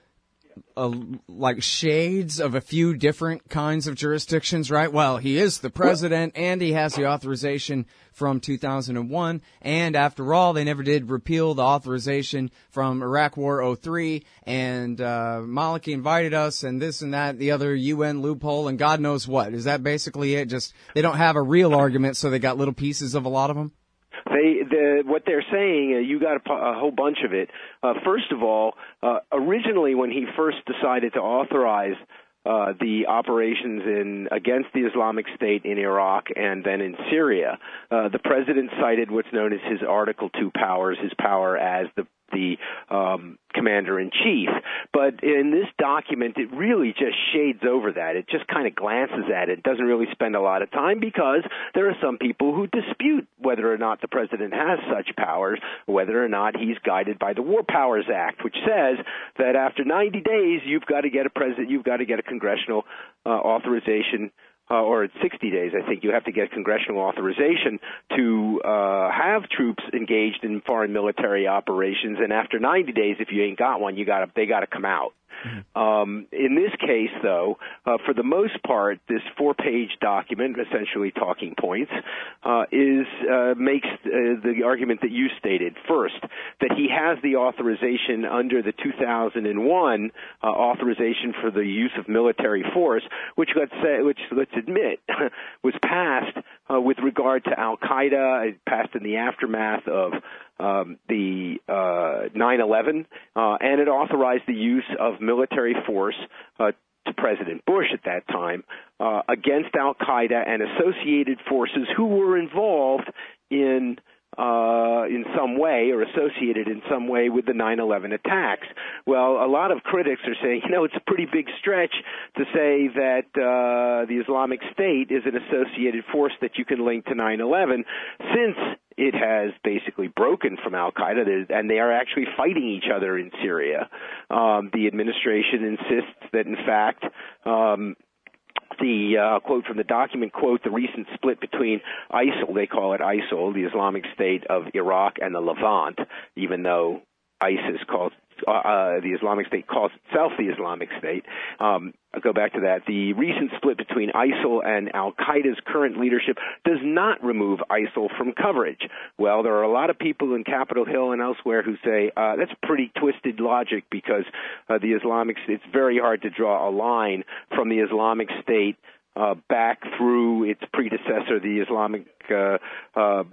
Uh, like shades of a few different kinds of jurisdictions, right? Well, he is the president, and he has the authorization from two thousand one, and after all, they never did repeal the authorization from Iraq War oh three, and uh, Maliki invited us, and this and that, the other U N loophole, and God knows what. Is that basically it? Just, they don't have a real argument, so they got little pieces of a lot of them? They, the, what they're saying, uh, you got a, a whole bunch of it. Uh, first of all, uh, originally when he first decided to authorize uh, the operations in against the Islamic State in Iraq and then in Syria. Uh, the president cited what's known as his Article two powers, his power as the the um, commander-in-chief. But in this document, it really just shades over that. It just kind of glances at it. It doesn't really spend a lot of time because there are some people who dispute whether or not the president has such powers, whether or not he's guided by the War Powers Act, which says that after ninety days, you've got to get a president, you've got to get a congressional uh, authorization Uh, or at sixty days, I think you have to get congressional authorization to uh, have troops engaged in foreign military operations. And after ninety days, if you ain't got one, you got they got to come out. Mm-hmm. Um, in this case, though, uh, for the most part, this four-page document, essentially talking points, uh, is uh, makes uh, the argument that you stated. First, that he has the authorization under the two thousand one uh, authorization for the use of military force, which let's say, which let's admit, was passed uh, with regard to Al Qaeda. It passed in the aftermath of Um, the uh, nine eleven, uh, and it authorized the use of military force uh, to President Bush at that time uh, against Al Qaeda and associated forces who were involved in uh, in some way or associated in some way with the nine eleven attacks. Well, a lot of critics are saying, you know, it's a pretty big stretch to say that uh, the Islamic State is an associated force that you can link to nine eleven, since it has basically broken from Al Qaeda, and they are actually fighting each other in Syria. Um, the administration insists that, in fact, um, the uh, quote from the document, quote, the recent split between ISIL, they call it ISIL, the Islamic State of Iraq, and the Levant, even though ISIS calls uh, uh, the Islamic State calls itself the Islamic State. Um, I'll go back to that. The recent split between ISIL and Al-Qaeda's current leadership does not remove ISIL from coverage. Well, there are a lot of people in Capitol Hill and elsewhere who say uh, that's pretty twisted logic because uh, the Islamic it's very hard to draw a line from the Islamic State Uh, back through its predecessor, the Islamic uh, uh,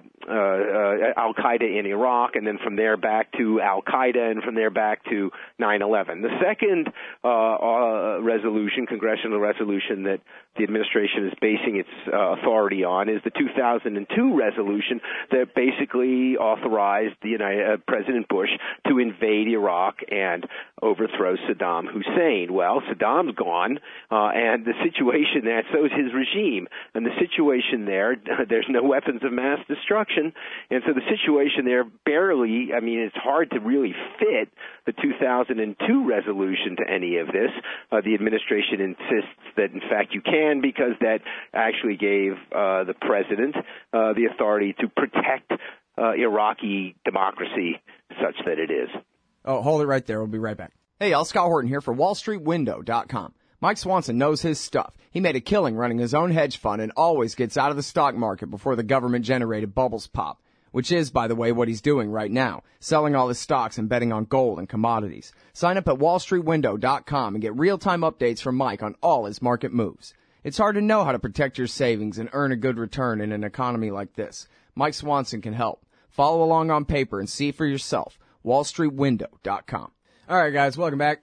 uh, Al-Qaeda in Iraq, and then from there back to Al-Qaeda, and from there back to nine eleven. The second uh, uh, resolution, congressional resolution that the administration is basing its uh, authority on is the two thousand two resolution that basically authorized the United, uh, President Bush to invade Iraq and overthrow Saddam Hussein. Well, Saddam's gone, uh, and the situation there, so is his regime. And the situation there, there's no weapons of mass destruction. And so the situation there barely, I mean, it's hard to really fit the two thousand two resolution to any of this. Uh, the administration insists that, in fact, you can because that actually gave uh, the president uh, the authority to protect uh, Iraqi democracy such that it is. Oh, hold it right there. We'll be right back. Hey, y'all, Scott Horton here for Wall Street Window dot com. Mike Swanson knows his stuff. He made a killing running his own hedge fund and always gets out of the stock market before the government-generated bubbles pop, which is, by the way, what he's doing right now, selling all his stocks and betting on gold and commodities. Sign up at Wall Street Window dot com and get real-time updates from Mike on all his market moves. It's hard to know how to protect your savings and earn a good return in an economy like this. Mike Swanson can help. Follow along on paper and see for yourself. Wall Street Window dot com. All right, guys, welcome back.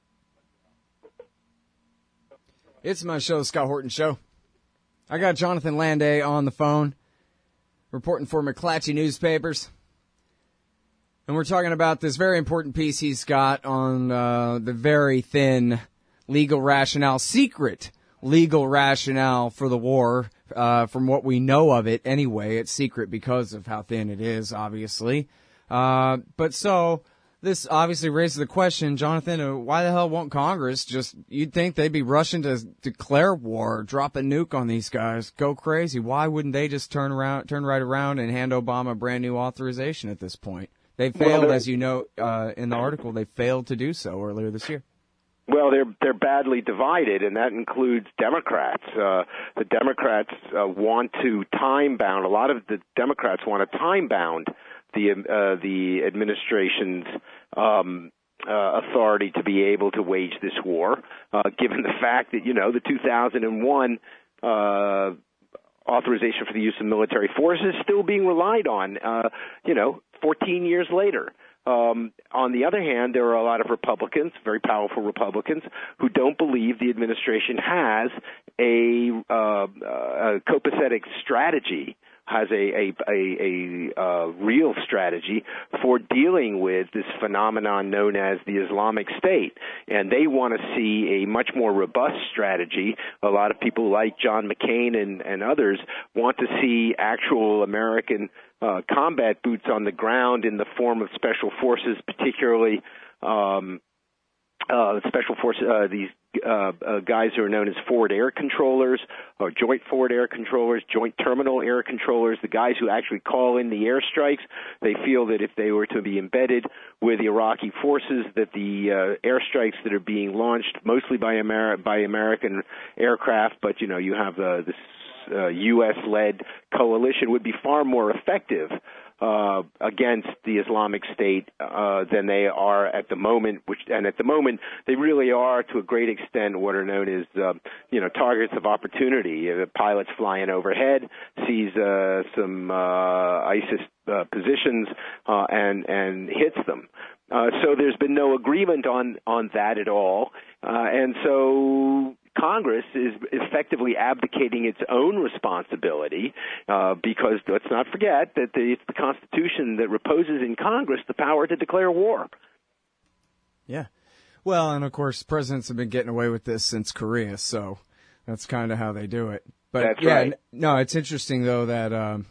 It's my show, the Scott Horton Show. I got Jonathan Landay on the phone, reporting for McClatchy Newspapers. And we're talking about this very important piece he's got on uh, the very thin legal rationale, secret legal rationale for the war. Uh, from what we know of it anyway, it's secret because of how thin it is, obviously. Uh, but so... This obviously raises the question, Jonathan, uh, why the hell won't Congress just, you'd think they'd be rushing to declare war, drop a nuke on these guys, go crazy. Why wouldn't they just turn around, turn right around and hand Obama a brand new authorization at this point? They failed, well, as you know, uh, in the article, they failed to do so earlier this year. Well, they're they're badly divided, and that includes Democrats. Uh, the Democrats uh, want to time-bound, a lot of the Democrats want to time-bound the uh, the administration's um, uh, authority to be able to wage this war, uh, given the fact that, you know, the two thousand one uh, authorization for the use of military force is still being relied on, uh, you know, fourteen years later. Um, on the other hand, there are a lot of Republicans, very powerful Republicans, who don't believe the administration has a, uh, a copacetic strategy, has a, a, a, a uh, real strategy for dealing with this phenomenon known as the Islamic State. And they want to see a much more robust strategy. A lot of people like John McCain and, and others want to see actual American uh, combat boots on the ground in the form of special forces, particularly um, uh, special forces, uh, these Uh, uh, guys who are known as forward air controllers, or joint forward air controllers, joint terminal air controllers, the guys who actually call in the airstrikes. They feel that if they were to be embedded with Iraqi forces, that the uh, airstrikes that are being launched mostly by Ameri- by American aircraft, but you know you have uh, this uh, U S-led coalition, would be far more effective Uh, against the Islamic State uh, than they are at the moment, which and at the moment they really are to a great extent what are known as uh, you know targets of opportunity. Uh, pilots flying overhead sees uh, some uh, ISIS uh, positions uh, and and hits them. Uh, so there's been no agreement on on that at all, uh, and so Congress is effectively abdicating its own responsibility uh, because let's not forget that the, it's the Constitution that reposes in Congress the power to declare war. Yeah. Well, and of course, presidents have been getting away with this since Korea, so that's kind of how they do it. But that's yeah, right. No, it's interesting, though, that um,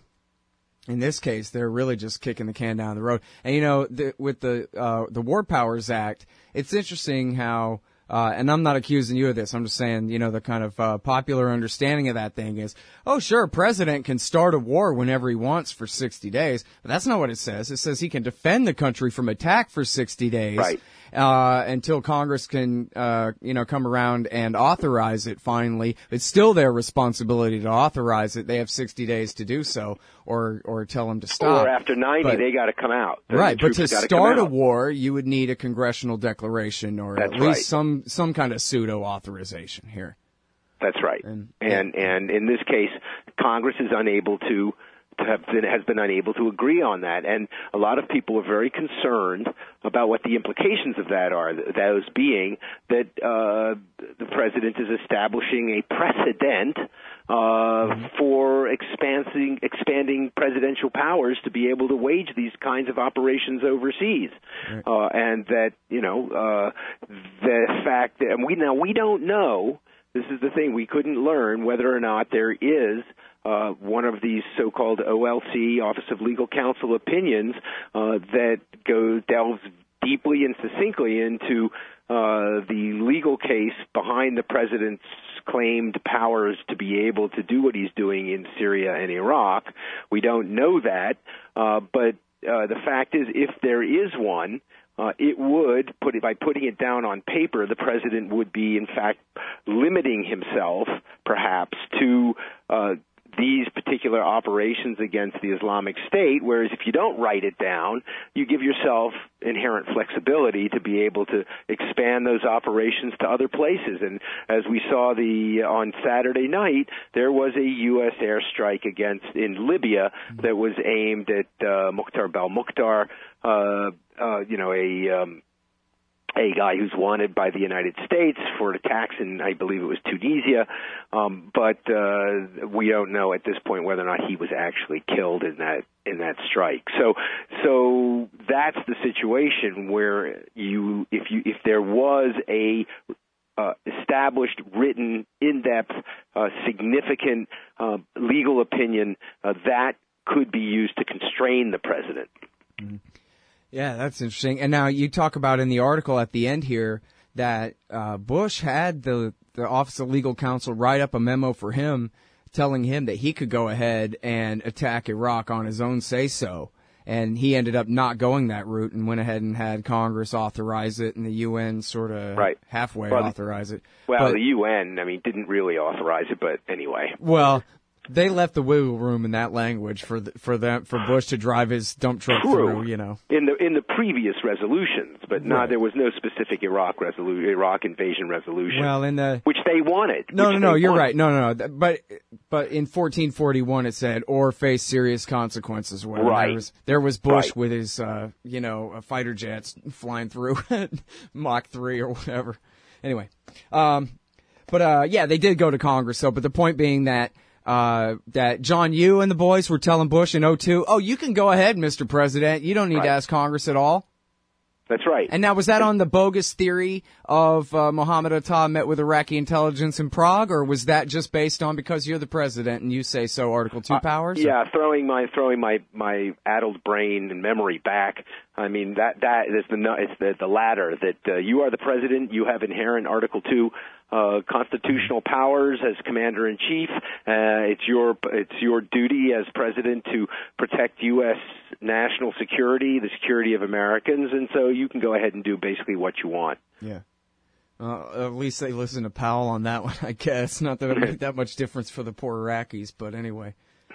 in this case, they're really just kicking the can down the road. And, you know, the, with the uh, the War Powers Act, it's interesting how Uh, and I'm not accusing you of this. I'm just saying, you know, the kind of uh, popular understanding of that thing is, oh, sure, a president can start a war whenever he wants for sixty days. But that's not what it says. It says he can defend the country from attack for sixty days. Right. Uh, until Congress can, uh, you know, come around and authorize it finally. It's still their responsibility to authorize it. They have sixty days to do so, or, or tell them to stop. Or after ninety, but, they got to come out. The right, but to start a out. war, you would need a congressional declaration, or That's at least right. some, some kind of pseudo-authorization here. That's right. And, and, and in this case, Congress is unable to To have been, has been unable to agree on that. And a lot of people are very concerned about what the implications of that are, those being that uh, the president is establishing a precedent uh, mm-hmm. for expanding, expanding presidential powers to be able to wage these kinds of operations overseas. Right. Uh, and that, you know, uh, the fact that, and we now we don't know, this is the thing, we couldn't learn whether or not there is Uh, one of these so-called O L C, Office of Legal Counsel opinions, uh, that go delves deeply and succinctly into uh, the legal case behind the president's claimed powers to be able to do what he's doing in Syria and Iraq. We don't know that, uh, but uh, the fact is, if there is one, Uh, it would, put it, by putting it down on paper, the president would be, in fact, limiting himself, perhaps, to uh, these particular operations against the Islamic State, whereas if you don't write it down, you give yourself inherent flexibility to be able to expand those operations to other places. And as we saw the on Saturday night, there was a U S airstrike against in Libya that was aimed at uh, Mukhtar Bal-Mukhtar, uh, uh, you know, a um, a guy who's wanted by the United States for attacks in, I believe it was Tunisia, um, but uh, we don't know at this point whether or not he was actually killed in that in that strike. So, so that's the situation where you, if you, if there was a uh, established, written, in-depth, uh, significant uh, legal opinion, uh, that could be used to constrain the president. Mm-hmm. Yeah, that's interesting. And now you talk about in the article at the end here that uh, Bush had the, the Office of Legal Counsel write up a memo for him telling him that he could go ahead and attack Iraq on his own say-so. And he ended up not going that route and went ahead and had Congress authorize it and the U N sort of right. halfway well, authorize it. Well, but, the U N, I mean, didn't really authorize it, but anyway. Well, They left the wiggle room in that language for the, for them for Bush to drive his dump truck True. through. You know, in the in the previous resolutions, but right. not there was no specific Iraq resolu- Iraq invasion resolution. Well, in the which they wanted. No, which no, no. You're wanted. right. No, no, no. But but in fourteen forty-one it said or face serious consequences. Well, right. There was, there was Bush right. with his uh, you know uh, fighter jets flying through Mach three or whatever. Anyway, um, but uh, yeah, they did go to Congress. So, but the point being that. Uh, that John Yoo and the boys were telling Bush in oh two, oh, you can go ahead, Mister President. You don't need right. to ask Congress at all. That's right. And now, was that on the bogus theory of uh, Mohammed Atta met with Iraqi intelligence in Prague, or was that just based on because you're the president and you say so, Article Two uh, powers? Yeah, or? throwing my throwing my my addled brain and memory back. I mean that that is the it's the the latter that uh, you are the president. You have inherent Article Two uh, constitutional powers as commander in chief. Uh, it's your it's your duty as president to protect U S national security, the security of Americans, and so you can go ahead and do basically what you want. Yeah. Uh, at least they listen to Powell on that one, I guess. Not that it made that much difference for the poor Iraqis, but anyway.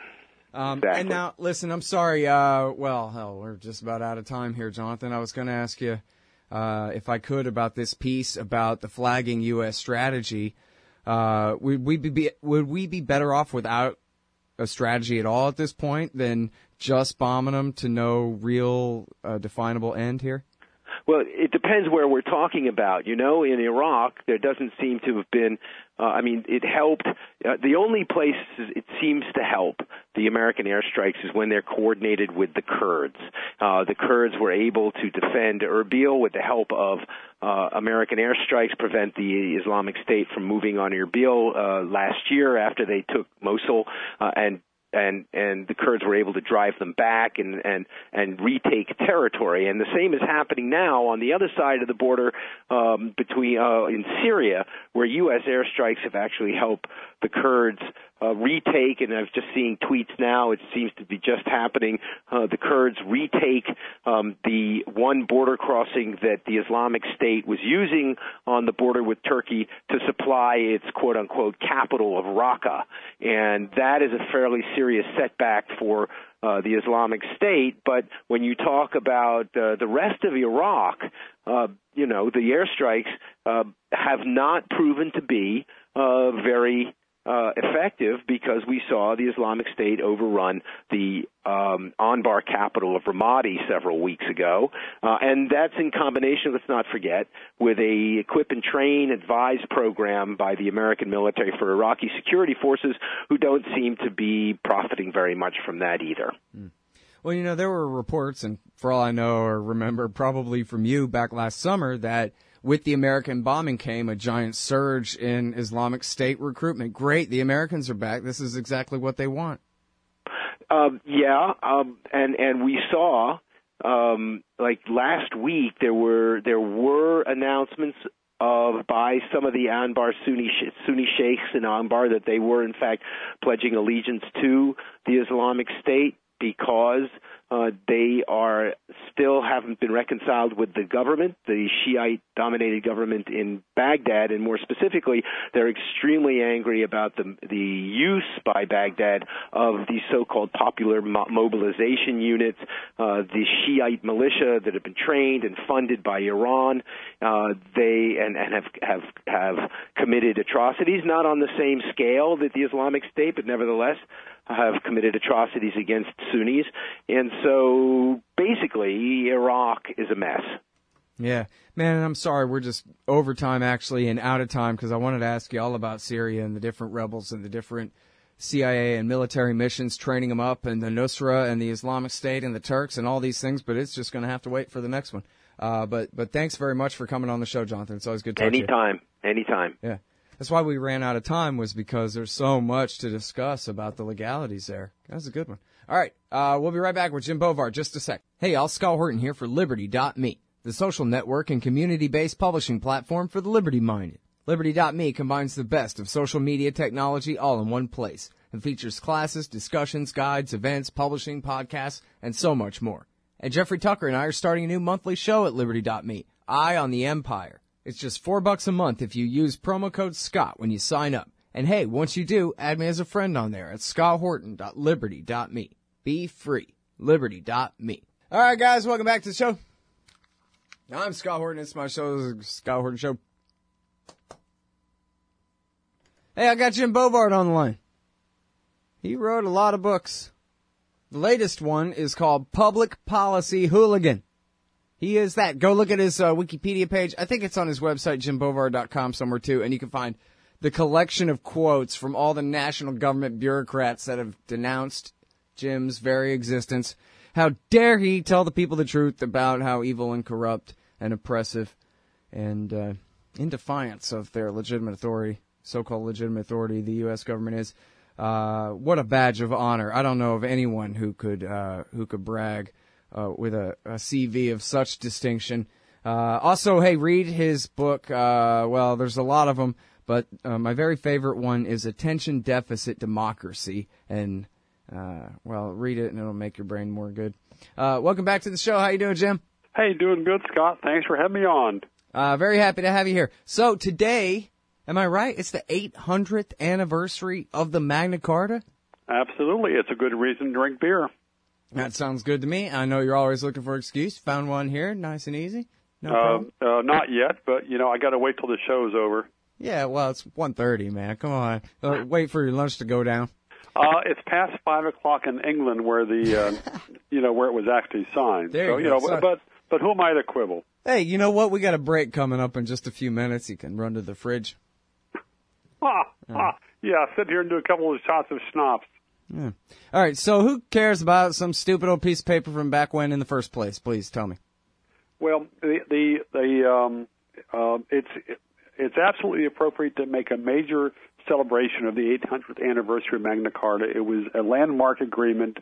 Um, exactly. And now, listen, I'm sorry. Uh, well, hell, we're just about out of time here, Jonathan. I was going to ask you, uh, if I could, about this piece about the flagging U S strategy. Uh, would we be would we be better off without a strategy at all at this point than just bombing them to no real uh, definable end here? Well, it depends where we're talking about. You know, in Iraq, there doesn't seem to have been, uh, I mean, it helped. Uh, the only place it seems to help the American airstrikes is when they're coordinated with the Kurds. Uh, the Kurds were able to defend Erbil with the help of uh, American airstrikes, prevent the Islamic State from moving on Erbil uh, last year after they took Mosul, uh, and and and the Kurds were able to drive them back and and and retake territory. And the same is happening now on the other side of the border um, between uh, in Syria, where U S airstrikes have actually helped the Kurds uh, retake. And I've just seen tweets now. It seems to be just happening. Uh, the Kurds retake um, the one border crossing that the Islamic State was using on the border with Turkey to supply its quote-unquote capital of Raqqa. And that is a fairly serious setback for uh, the Islamic State. But when you talk about uh, the rest of Iraq, uh, you know, the airstrikes uh, have not proven to be uh, very Uh, effective because we saw the Islamic State overrun the um, Anbar capital of Ramadi several weeks ago. Uh, and that's in combination, let's not forget, with a equip and train advise program by the American military for Iraqi security forces who don't seem to be profiting very much from that either. Mm. Well, you know, there were reports, and for all I know or remember, probably from you back last summer, that with the American bombing came a giant surge in Islamic State recruitment. Great, the Americans are back. This is exactly what they want. Um, yeah, um, and and we saw, um, like last week, there were there were announcements of by some of the Anbar Sunni Sunni sheikhs in Anbar that they were in fact pledging allegiance to the Islamic State because uh, they are still haven't been reconciled with the government, the Shiite-dominated government in Baghdad, and more specifically, they're extremely angry about the the use by Baghdad of these so-called popular mo- mobilization units, uh, the Shiite militia that have been trained and funded by Iran. Uh, they and, and have have have committed atrocities, not on the same scale that the Islamic State, but nevertheless have committed atrocities against Sunnis. And so basically Iraq is a mess. Yeah. Man, and I'm sorry, we're just over time actually and out of time because I wanted to ask you all about Syria and the different rebels and the different C I A and military missions, training them up, and the Nusra and the Islamic State and the Turks and all these things, but it's just going to have to wait for the next one. Uh, but but thanks very much for coming on the show, Jonathan. It's always good to talk Anytime. to you. Anytime. Yeah. That's why we ran out of time, was because there's so much to discuss about the legalities there. That was a good one. All right, uh, we'll be right back with Jim Bovard just a sec. Hey, y'all, Scott Horton here for Liberty dot me, the social network and community-based publishing platform for the liberty-minded. Liberty dot me combines the best of social media technology all in one place and features classes, discussions, guides, events, publishing, podcasts, and so much more. And Jeffrey Tucker and I are starting a new monthly show at Liberty dot me, Eye on the Empire. It's just four bucks a month if you use promo code SCOTT when you sign up. And hey, once you do, add me as a friend on there at scott horton dot liberty dot me. Be free. liberty dot me. All right, guys, welcome back to the show. I'm Scott Horton. It's my show, the Scott Horton Show. Hey, I got Jim Bovard on the line. He wrote a lot of books. The latest one is called Public Policy Hooligan. He is that. Go look at his uh, Wikipedia page. I think it's on his website, jim bovard dot com, somewhere too, and you can find the collection of quotes from all the national government bureaucrats that have denounced Jim's very existence. How dare he tell the people the truth about how evil and corrupt and oppressive and uh, in defiance of their legitimate authority, so-called legitimate authority, the U S government is. Uh, what a badge of honor. I don't know of anyone who could uh, who could brag uh, with a, a C V of such distinction. Uh, also, hey, read his book. Uh, well, there's a lot of them, but uh, my very favorite one is Attention Deficit Democracy. And, uh, well, read it and it'll make your brain more good. Uh, welcome back to the show. How you doing, Jim? Hey, doing good, Scott. Thanks for having me on. Uh, very happy to have you here. So today, am I right? It's the eight hundredth anniversary of the Magna Carta? Absolutely. It's a good reason to drink beer. That sounds good to me. I know you're always looking for an excuse. Found one here, nice and easy. No uh, problem. Uh, not yet, but, you know, I got to wait till the show's over. Yeah, well, it's one thirty, man. Come on. Uh, wait for your lunch to go down. Uh, it's past five o'clock in England where the, uh, you know, where it was actually signed. There so, you you go. know, Sorry. but, but who am I to quibble? Hey, you know what? We got a break coming up in just a few minutes. You can run to the fridge. Ah, ah, yeah, sit here and do a couple of shots of schnapps. Yeah. All right, so who cares about some stupid old piece of paper from back when in the first place? Please tell me. Well, the the, the um, uh, it's it's absolutely appropriate to make a major celebration of the eight hundredth anniversary of Magna Carta. It was a landmark agreement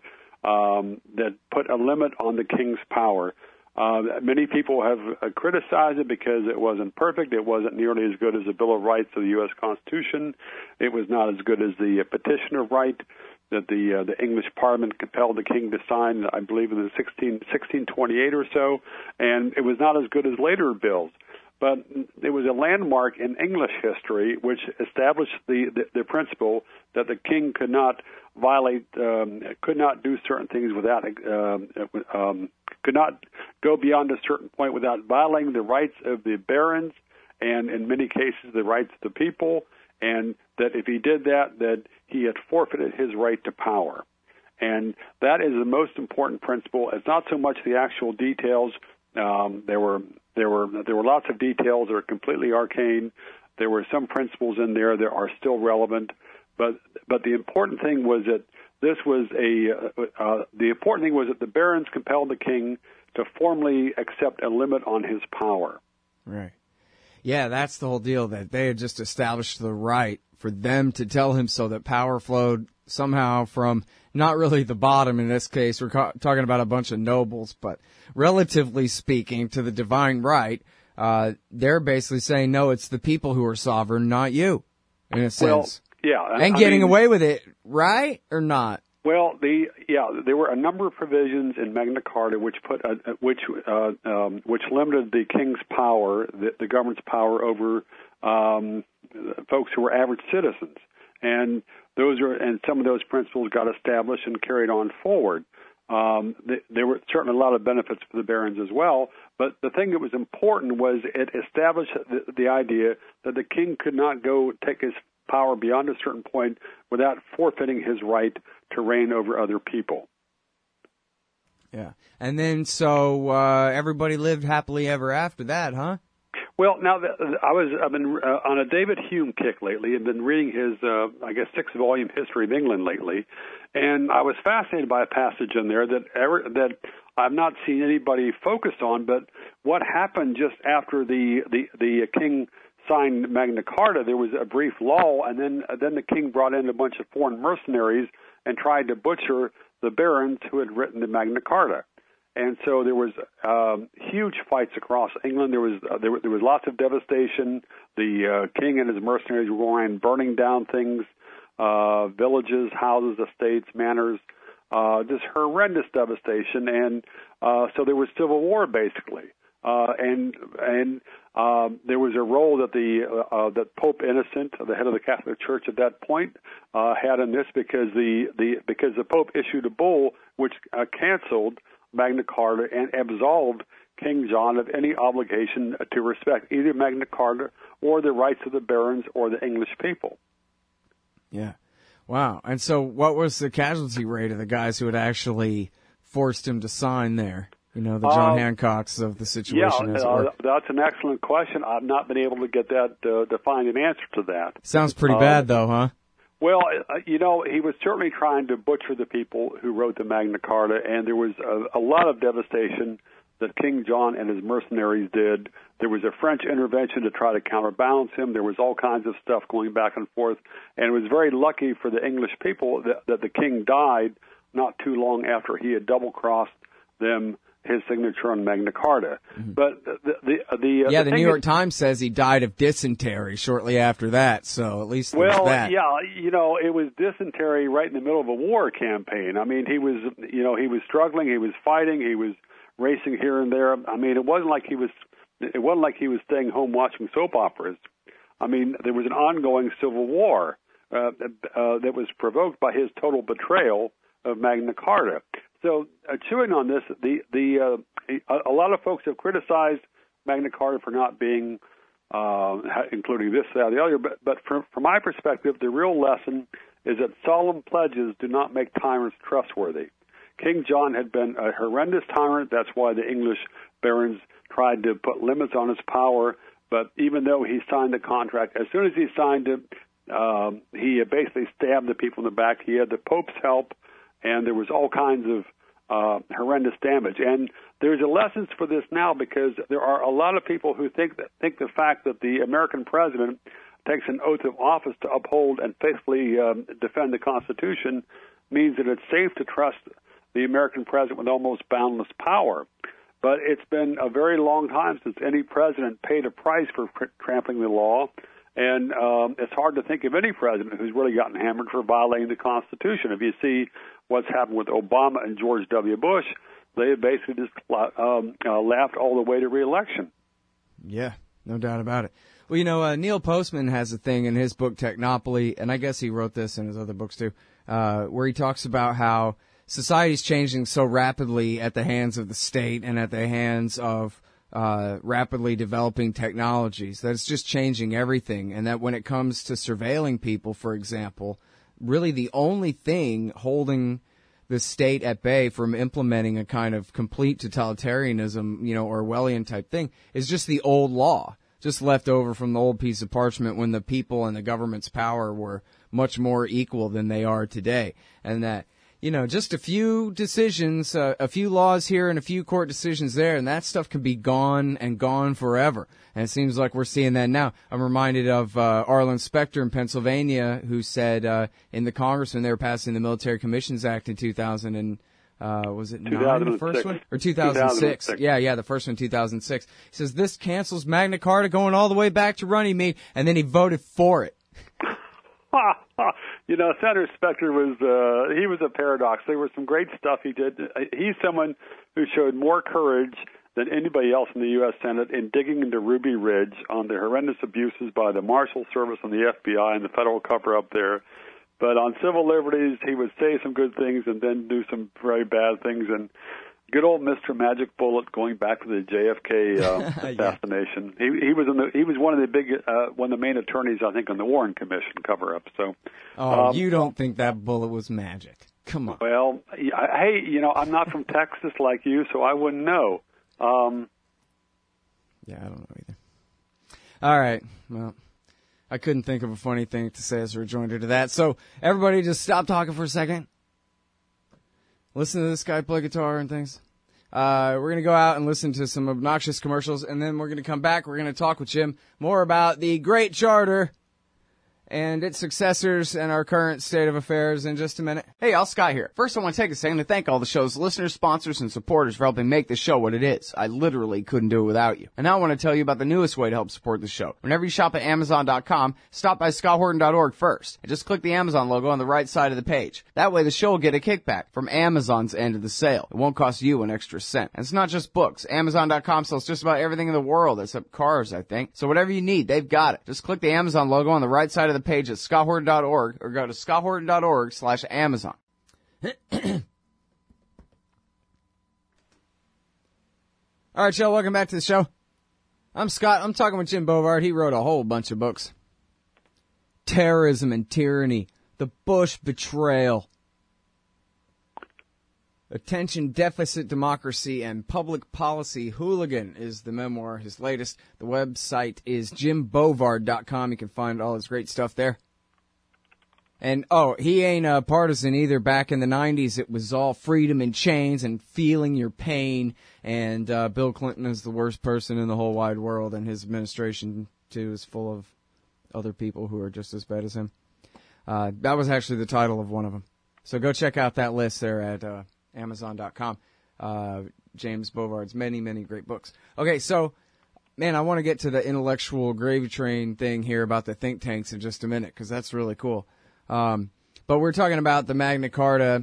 um, that put a limit on the king's power. Uh, many people have uh, criticized it because it wasn't perfect. It wasn't nearly as good as the Bill of Rights of the U S Constitution. It was not as good as the uh, Petition of Right that the uh, the English Parliament compelled the king to sign, I believe, in the sixteen, sixteen twenty-eight or so. And it was not as good as later bills. But it was a landmark in English history which established the, the, the principle that the king could not violate, um, could not do certain things without, um, um, could not go beyond a certain point without violating the rights of the barons and, in many cases, the rights of the people, and that if he did that, that he had forfeited his right to power. And that is the most important principle. It's not so much the actual details. Um, there were there were there were lots of details that are completely arcane. There were some principles in there that are still relevant, but but the important thing was that this was a uh, uh, the important thing was that the barons compelled the king to formally accept a limit on his power. Right. Yeah, that's the whole deal, that they had just established the right for them to tell him so, that power flowed somehow from not really the bottom in this case. We're ca- talking about a bunch of nobles, but relatively speaking to the divine right, uh, they're basically saying, no, it's the people who are sovereign, not you, in a sense. Well, yeah. And I getting mean, away with it, right, or not? Well, the yeah, there were a number of provisions in Magna Carta which put a, which uh, um, which limited the king's power, the, the government's power over um, folks who were average citizens, and those are and some of those principles got established and carried on forward. Um, th- there were certainly a lot of benefits for the barons as well, but the thing that was important was it established the, the idea that the king could not go take his power beyond a certain point without forfeiting his right to reign over other people. Yeah. And then so uh, everybody lived happily ever after that, huh? Well, now the, I was I've been uh, on a David Hume kick lately. I've been reading his uh, I guess six volume history of England lately, and I was fascinated by a passage in there that ever, that I've not seen anybody focused on. But what happened just after the the, the king signed Magna Carta? There was a brief lull, and then uh, then the king brought in a bunch of foreign mercenaries and tried to butcher the barons who had written the Magna Carta. And so there was um, huge fights across England. There was uh, there, there was lots of devastation. The uh, king and his mercenaries were going burning down things, uh, villages, houses, estates, manors, uh, just horrendous devastation. And uh, so there was civil war, basically. uh, and and um, there was a role that the uh, uh, that Pope Innocent, the head of the Catholic Church at that point, uh, had in this because the, the because the Pope issued a bull which uh, canceled Magna Carta and absolved King John of any obligation to respect either Magna Carta or the rights of the barons or the English people. Yeah. Wow. And so what was the casualty rate of the guys who had actually forced him to sign there? You know, the John uh, Hancocks of the situation. Yeah, as it uh, were. That's an excellent question. I've not been able to get that uh, to find an answer to that. Sounds pretty uh, bad, though, huh? Well, uh, you know, he was certainly trying to butcher the people who wrote the Magna Carta, and there was a, a lot of devastation that King John and his mercenaries did. There was a French intervention to try to counterbalance him. There was all kinds of stuff going back and forth, and it was very lucky for the English people that, that the king died not too long after he had double-crossed them, his signature on Magna Carta. Mm-hmm. But the the, the uh, yeah, the, the New York is, Times says he died of dysentery shortly after that. So at least there's well, that. yeah, you know, it was dysentery right in the middle of a war campaign. I mean, he was, you know, he was struggling, he was fighting, he was racing here and there. I mean, it wasn't like he was, it wasn't like he was staying home watching soap operas. I mean, there was an ongoing civil war uh, uh, that was provoked by his total betrayal of Magna Carta. So, uh, chewing on this, the the uh, a, a lot of folks have criticized Magna Carta for not being, uh, including this, that, or the other. But, but from, from my perspective, the real lesson is that solemn pledges do not make tyrants trustworthy. King John had been a horrendous tyrant. That's why the English barons tried to put limits on his power. But even though he signed the contract, as soon as he signed it, um, he basically stabbed the people in the back. He had the Pope's help, and there was all kinds of uh, horrendous damage. And there's a lessons for this now because there are a lot of people who think that think the fact that the American president takes an oath of office to uphold and faithfully um, defend the Constitution means that it's safe to trust the American president with almost boundless power. But it's been a very long time since any president paid a price for pr- trampling the law, and um, it's hard to think of any president who's really gotten hammered for violating the Constitution. If you see what's happened with Obama and George W. Bush, they basically just um, uh, laughed all the way to re-election. Yeah, no doubt about it. Well, you know, uh, Neil Postman has a thing in his book, Technopoly, and I guess he wrote this in his other books too, uh, where he talks about how society's changing so rapidly at the hands of the state and at the hands of uh, rapidly developing technologies that it's just changing everything. And that when it comes to surveilling people, for example, really the only thing holding the state at bay from implementing a kind of complete totalitarianism, you know, Orwellian type thing is just the old law, just left over from the old piece of parchment when the people and the government's power were much more equal than they are today. And that, you know, just a few decisions, uh, a few laws here and a few court decisions there, and that stuff can be gone and gone forever. And it seems like we're seeing that now. I'm reminded of uh, Arlen Specter in Pennsylvania, who said uh, in the Congress when they were passing the Military Commissions Act in two thousand and uh, was it nine, the first one? Or two thousand six? two thousand six. Yeah, yeah, the first one, two thousand six. He says, this cancels Magna Carta going all the way back to Runnymede, and then he voted for it. You know, Senator Specter was, uh, he was a paradox. There was some great stuff he did. He's someone who showed more courage than anybody else in the U S Senate in digging into Ruby Ridge on the horrendous abuses by the Marshal Service and the F B I and the federal cover-up there. But on civil liberties, he would say some good things and then do some very bad things. And good old Mister Magic Bullet, going back to the J F K uh, assassination. yeah. He he was in the he was one of the big uh, one of the main attorneys, I think, on the Warren Commission cover-up. So, oh, um, you don't think that bullet was magic? Come on. Well, I, hey, you know, I'm not from Texas like you, so I wouldn't know. Um, yeah, I don't know either. All right, well, I couldn't think of a funny thing to say as a rejoinder to that. So everybody, just stop talking for a second. Listen to this guy play guitar and things. Uh, we're going to go out and listen to some obnoxious commercials, and then we're going to come back. We're going to talk with Jim more about the Great Charter and its successors and our current state of affairs in just a minute. Hey, y'all, Scott here. First, I want to take a second to thank all the show's listeners, sponsors, and supporters for helping make this show what it is. I literally couldn't do it without you. And now I want to tell you about the newest way to help support the show. Whenever you shop at Amazon dot com, stop by Scott Horton dot org first, and just click the Amazon logo on the right side of the page. That way the show will get a kickback from Amazon's end of the sale. It won't cost you an extra cent. And it's not just books. Amazon dot com sells just about everything in the world except cars, I think. So whatever you need, they've got it. Just click the Amazon logo on the right side of the page at Scott Horton dot org or go to Scott Horton dot org slash Amazon. All right, y'all, welcome back to the show. I'm Scott. I'm talking with Jim Bovard. He wrote a whole bunch of books. Terrorism and Tyranny, The Bush Betrayal, Attention Deficit Democracy, and Public Policy Hooligan is the memoir, his latest. The website is jim bovard dot com. You can find all his great stuff there. And, oh, he ain't a partisan either. Back in the nineties, it was all freedom in chains and feeling your pain. And uh, Bill Clinton is the worst person in the whole wide world, and his administration, too, is full of other people who are just as bad as him. Uh, that was actually the title of one of them. So go check out that list there at uh, Amazon dot com. Uh, James Bovard's many, many great books. Okay, so, man, I want to get to the intellectual gravy train thing here about the think tanks in just a minute, because that's really cool. Um, but we're talking about the Magna Carta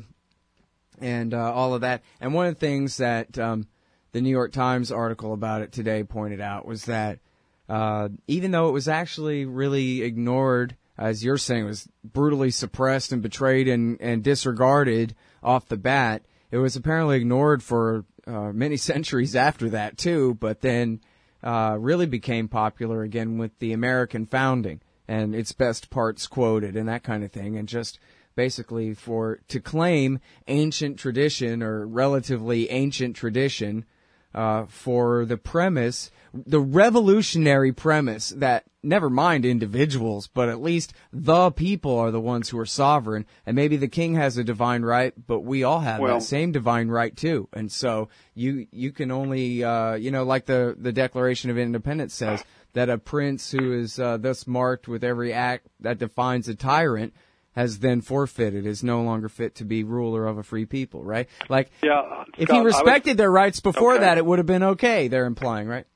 and uh, all of that. And one of the things that um, the New York Times article about it today pointed out was that uh, even though it was actually really ignored, as you're saying, it was brutally suppressed and betrayed and, and disregarded off the bat, it was apparently ignored for uh, many centuries after that, too, but then uh, really became popular again with the American founding and its best parts quoted and that kind of thing, and just basically for to claim ancient tradition or relatively ancient tradition uh, for the premise, the revolutionary premise that never mind individuals, but at least the people are the ones who are sovereign, and maybe the king has a divine right, but we all have well, that same divine right too. And so you you can only uh, you know, like the the Declaration of Independence says, that a prince who is uh, thus marked with every act that defines a tyrant has then forfeited, is no longer fit to be ruler of a free people, right? Like, yeah, if Scott, he respected would, their rights before okay. that, it would have been okay, they're implying, right?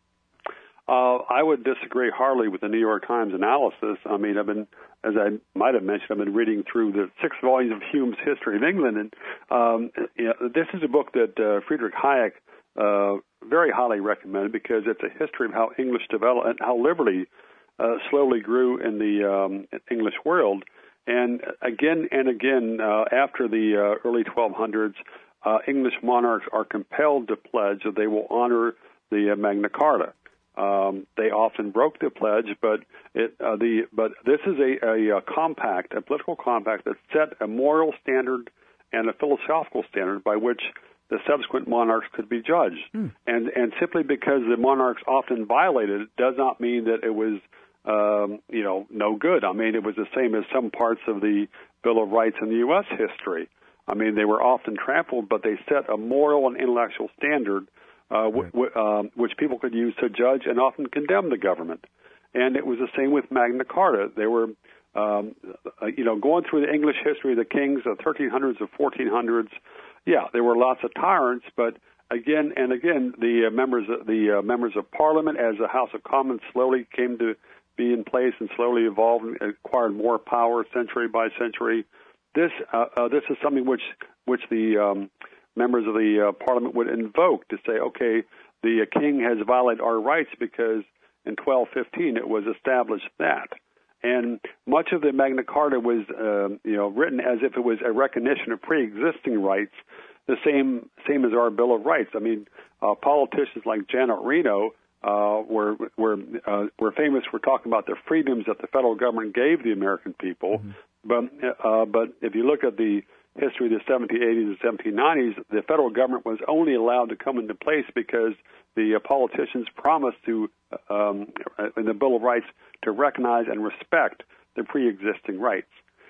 Uh, I would disagree heartily with the New York Times analysis. I mean, I've been, as I might have mentioned, I've been reading through the six volumes of Hume's History of England, and um, you know, this is a book that uh, Friedrich Hayek uh, very highly recommended because it's a history of how English developed and how liberty uh, slowly grew in the um, English world. And again and again, uh, after the uh, early twelve hundreds, uh, English monarchs are compelled to pledge that they will honor the uh, Magna Carta. Um, they often broke the pledge, but it, uh, the but this is a, a, a compact, a political compact that set a moral standard and a philosophical standard by which the subsequent monarchs could be judged. Mm. And and simply because the monarchs often violated it does not mean that it was um, you know no good. I mean, it was the same as some parts of the Bill of Rights in the U S history. I mean, they were often trampled, but they set a moral and intellectual standard uh, w- w- um, which people could use to judge and often condemn the government. And it was the same with Magna Carta. They were, um, uh, you know, going through the English history of the kings, the thirteen hundreds, the fourteen hundreds. Yeah, there were lots of tyrants, but again and again, the uh, members, of, the uh, members of Parliament, as the House of Commons slowly came to be in place and slowly evolved and acquired more power, century by century. This, uh, uh, this is something which, which the um, members of the uh, Parliament would invoke to say, okay, the uh, king has violated our rights because in twelve fifteen it was established that. And much of the Magna Carta was, uh, you know, written as if it was a recognition of pre-existing rights, the same same as our Bill of Rights. I mean, uh, politicians like Janet Reno uh, were were uh, were famous for talking about the freedoms that the federal government gave the American people. Mm-hmm. But uh, but if you look at the history of the seventeen eighties and seventeen nineties, the federal government was only allowed to come into place because the uh, politicians promised to, um, in the Bill of Rights, to recognize and respect the pre-existing rights.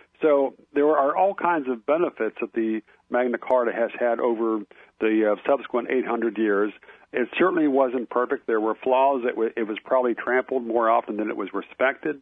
So there are all kinds of benefits that the Magna Carta has had over the uh, subsequent eight hundred years. It certainly wasn't perfect. There were flaws. It, w- it was probably trampled more often than it was respected.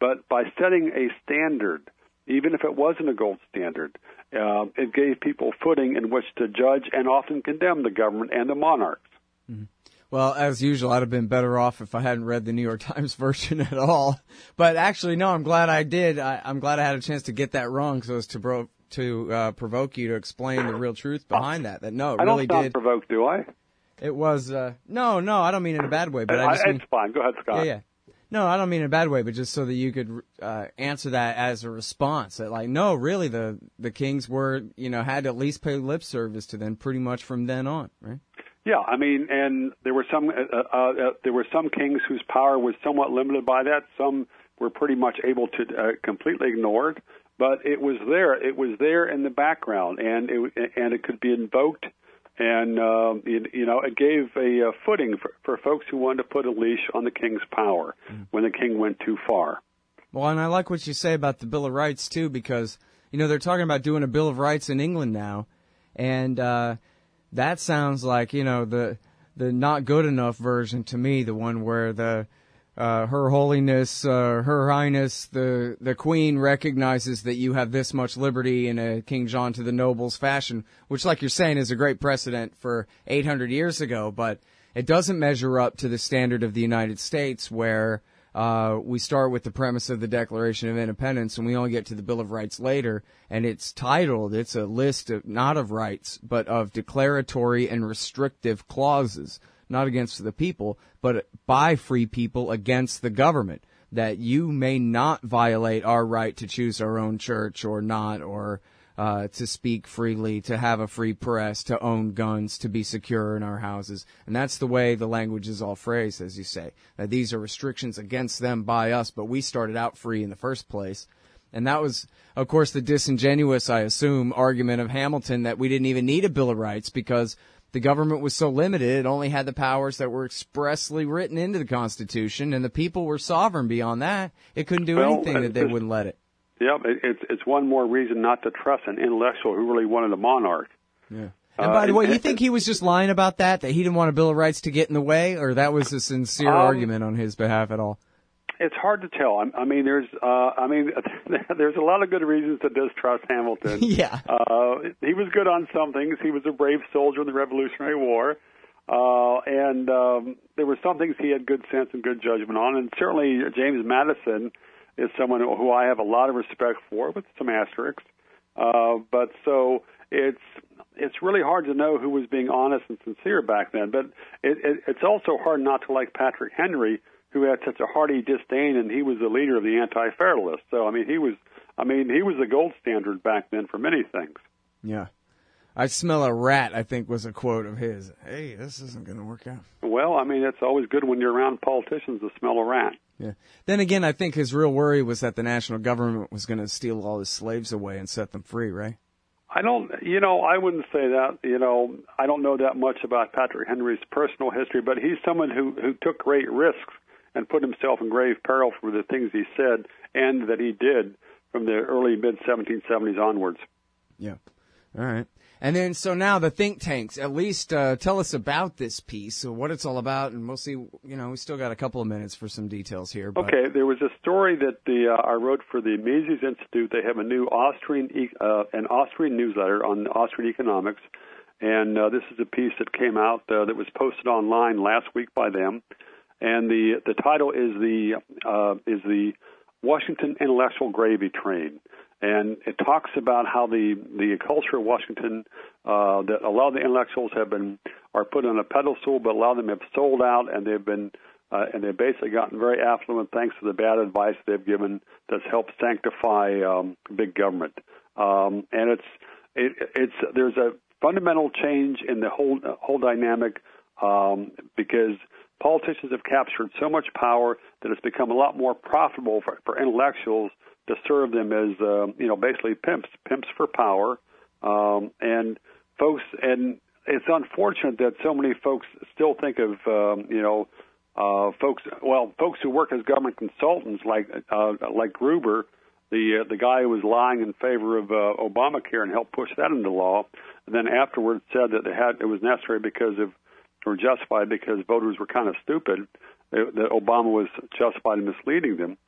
but by setting a standard, even if it wasn't a gold standard, uh, it gave people footing in which to judge and often condemn the government and the monarchs. Mm-hmm. Well, as usual, I'd have been better off if I hadn't read the New York Times version at all. But actually, no, I'm glad I did. I, I'm glad I had a chance to get that wrong so as to bro- to uh, provoke you to explain the real truth behind that. That no, it I really don't sound did. provoked, do I? It was uh, no, no. I don't mean it in a bad way, but I, I just it's mean, fine. Go ahead, Scott. Yeah, yeah. No, I don't mean in a bad way, but just so that you could uh, answer that as a response. That like, no, really, the the kings were, you know, had to at least pay lip service to them pretty much from then on, right? Yeah, I mean, and there were some uh, uh, uh, there were some kings whose power was somewhat limited by that. Some were pretty much able to uh, completely ignore it, but it was there. It was there in the background, and it and it could be invoked, and uh, you, you know, it gave a uh, footing for, for folks who wanted to put a leash on the king's power mm. when the king went too far. Well, and I like what you say about the Bill of Rights too, because you know they're talking about doing a Bill of Rights in England now, and. Uh, That sounds like, you know, the the not good enough version to me, the one where the uh, Her Holiness, uh, Her Highness, the the Queen recognizes that you have this much liberty in a King John to the nobles fashion, which, like you're saying, is a great precedent for eight hundred years ago, but it doesn't measure up to the standard of the United States where uh, we start with the premise of the Declaration of Independence and we only get to the Bill of Rights later, and it's titled, it's a list of, not of rights, but of declaratory and restrictive clauses, not against the people, but by free people against the government, that you may not violate our right to choose our own church or not, or Uh, to speak freely, to have a free press, to own guns, to be secure in our houses. And that's the way the language is all phrased, as you say. That these are restrictions against them by us, but we started out free in the first place. And that was, of course, the disingenuous, I assume, argument of Hamilton that we didn't even need a Bill of Rights because the government was so limited, it only had the powers that were expressly written into the Constitution, and the people were sovereign beyond that. It couldn't do well, anything that they wouldn't let it. Yeah, it's it's one more reason not to trust an intellectual who really wanted a monarch. Yeah. And by uh, the way, you think he was just lying about that, that he didn't want a Bill of Rights to get in the way, or that was a sincere um, argument on his behalf at all? It's hard to tell. I, I mean, there's uh, I mean, there's a lot of good reasons to distrust Hamilton. yeah. Uh, he was good on some things. He was a brave soldier in the Revolutionary War. Uh, and um, there were some things he had good sense and good judgment on. And certainly James Madison is someone who I have a lot of respect for, with some asterisks. Uh, but so it's it's really hard to know who was being honest and sincere back then. But it, it, it's also hard not to like Patrick Henry, who had such a hearty disdain, and he was the leader of the Anti-Federalists. So I mean, he was I mean he was the gold standard back then for many things. Yeah. I smell a rat, I think, was a quote of his. Hey, this isn't going to work out. Well, I mean, it's always good when you're around politicians to smell a rat. Yeah. Then again, I think his real worry was that the national government was going to steal all his slaves away and set them free, right? I don't, you know, I wouldn't say that. You know, I don't know that much about Patrick Henry's personal history, but he's someone who, who took great risks and put himself in grave peril for the things he said and that he did from the early mid seventeen seventies onwards. Yeah. All right. And then, so now the think tanks, at least uh, tell us about this piece, so what it's all about, and we'll see, you know, we still got a couple of minutes for some details here. But... Okay, there was a story that the uh, I wrote for the Mises Institute. They have a new Austrian, uh, an Austrian newsletter on Austrian economics, and uh, this is a piece that came out uh, that was posted online last week by them, and the the title is the uh, is the Washington Intellectual Gravy Train. And it talks about how the, the culture of Washington, uh, that a lot of the intellectuals have been are put on a pedestal, but a lot of them have sold out, and they've been uh, and they've basically gotten very affluent thanks to the bad advice they've given that's helped sanctify um, big government. Um, and it's it, it's there's a fundamental change in the whole uh, whole dynamic um, because politicians have captured so much power that it's become a lot more profitable for, for intellectuals to serve them as, uh, you know, basically pimps, pimps for power. Um, and folks, and it's unfortunate that so many folks still think of, um, you know, uh, folks, well, folks who work as government consultants like, uh, like Gruber, the, uh, the guy who was lying in favor of, uh, Obamacare and helped push that into law. And then afterwards said that they had, it was necessary because of, or justified because voters were kind of stupid, that Obama was justified in misleading them.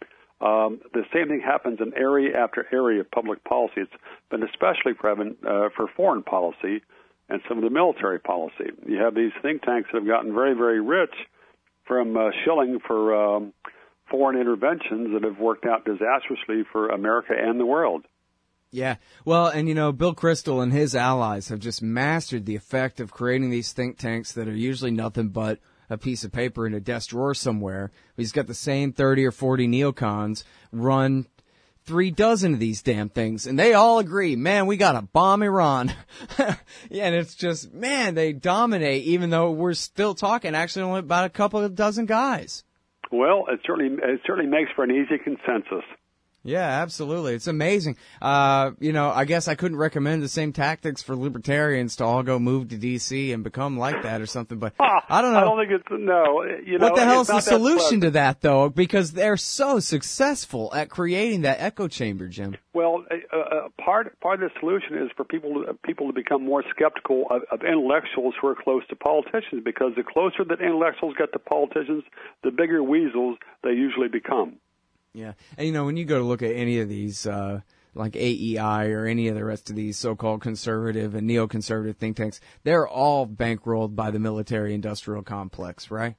Um, the same thing happens in area after area of public policy. It's been especially prevalent uh, for foreign policy and some of the military policy. You have these think tanks that have gotten very, very rich from uh, shilling for um, foreign interventions that have worked out disastrously for America and the world. Yeah. Well, and you know, Bill Kristol and his allies have just mastered the effect of creating these think tanks that are usually nothing but a piece of paper in a desk drawer somewhere. He's got the same thirty or forty neocons run three dozen of these damn things, and they all agree, man, we gotta bomb Iran. Yeah, and it's just, man, they dominate, even though we're still talking actually only about a couple of dozen guys. Well, it certainly it certainly makes for an easy consensus. Yeah, absolutely. It's amazing. Uh, you know, I guess I couldn't recommend the same tactics for libertarians to all go move to D C and become like that or something, but ah, I don't know. I don't think it's, no. You know, what the hell's the that solution to that, though? Because they're so successful at creating that echo chamber, Jim. Well, uh, uh, part part of the solution is for people to, people to become more skeptical of, of intellectuals who are close to politicians, because the closer that intellectuals get to politicians, the bigger weasels they usually become. Yeah. And, you know, when you go to look at any of these, uh, like A E I or any of the rest of these so-called conservative and neoconservative think tanks, they're all bankrolled by the military-industrial complex, right?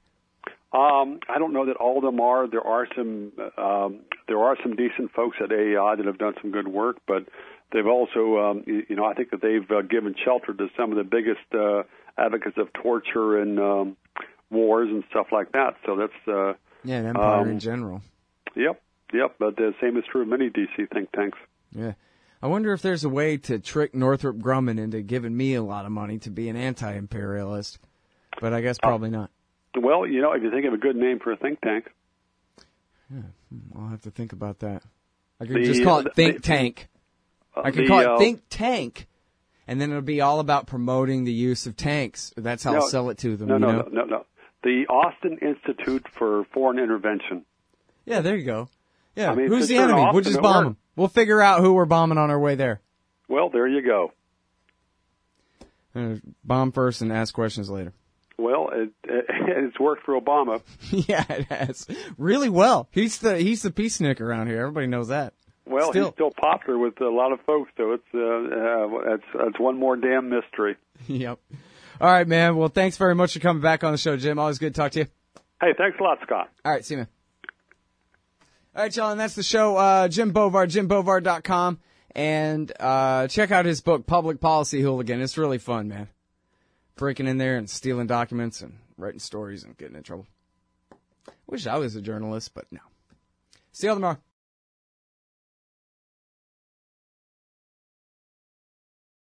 Um, I don't know that all of them are. There are some um, there are some decent folks at A E I that have done some good work, but they've also, um, you, you know, I think that they've uh, given shelter to some of the biggest uh, advocates of torture and um, wars and stuff like that. So that's uh, yeah, and empire um, in general. Yep. Yep, but the same is true of many D C think tanks. Yeah. I wonder if there's a way to trick Northrop Grumman into giving me a lot of money to be an anti-imperialist, but I guess probably uh, not. Well, you know, if you think of a good name for a think tank. Yeah, I'll have to think about that. I could the, just call it the, Think the, Tank. Uh, I could the, call it uh, Think Tank, and then it'll be all about promoting the use of tanks. That's how no, I'll sell it to them. No, you no, know? no, no, no. The Austin Institute for Foreign Intervention. Yeah, there you go. Yeah, I mean, who's the turn enemy? Austin, We'll just it bomb worked. them. We'll figure out who we're bombing on our way there. Well, there you go. Uh, bomb first and ask questions later. Well, it, it, it's worked for Obama. Yeah, it has really well. He's the he's the peacenik around here. Everybody knows that. Well, still. he's still popular with a lot of folks, so it's uh, uh, that's that's one more damn mystery. Yep. All right, man. Well, thanks very much for coming back on the show, Jim. Always good to talk to you. Hey, thanks a lot, Scott. All right, see you, man. All right, y'all, and that's the show. Uh, Jim Bovard, jim bovard dot com, and uh, check out his book, Public Policy Hooligan. It's really fun, man. Breaking in there and stealing documents and writing stories and getting in trouble. Wish I was a journalist, but no. See y'all tomorrow.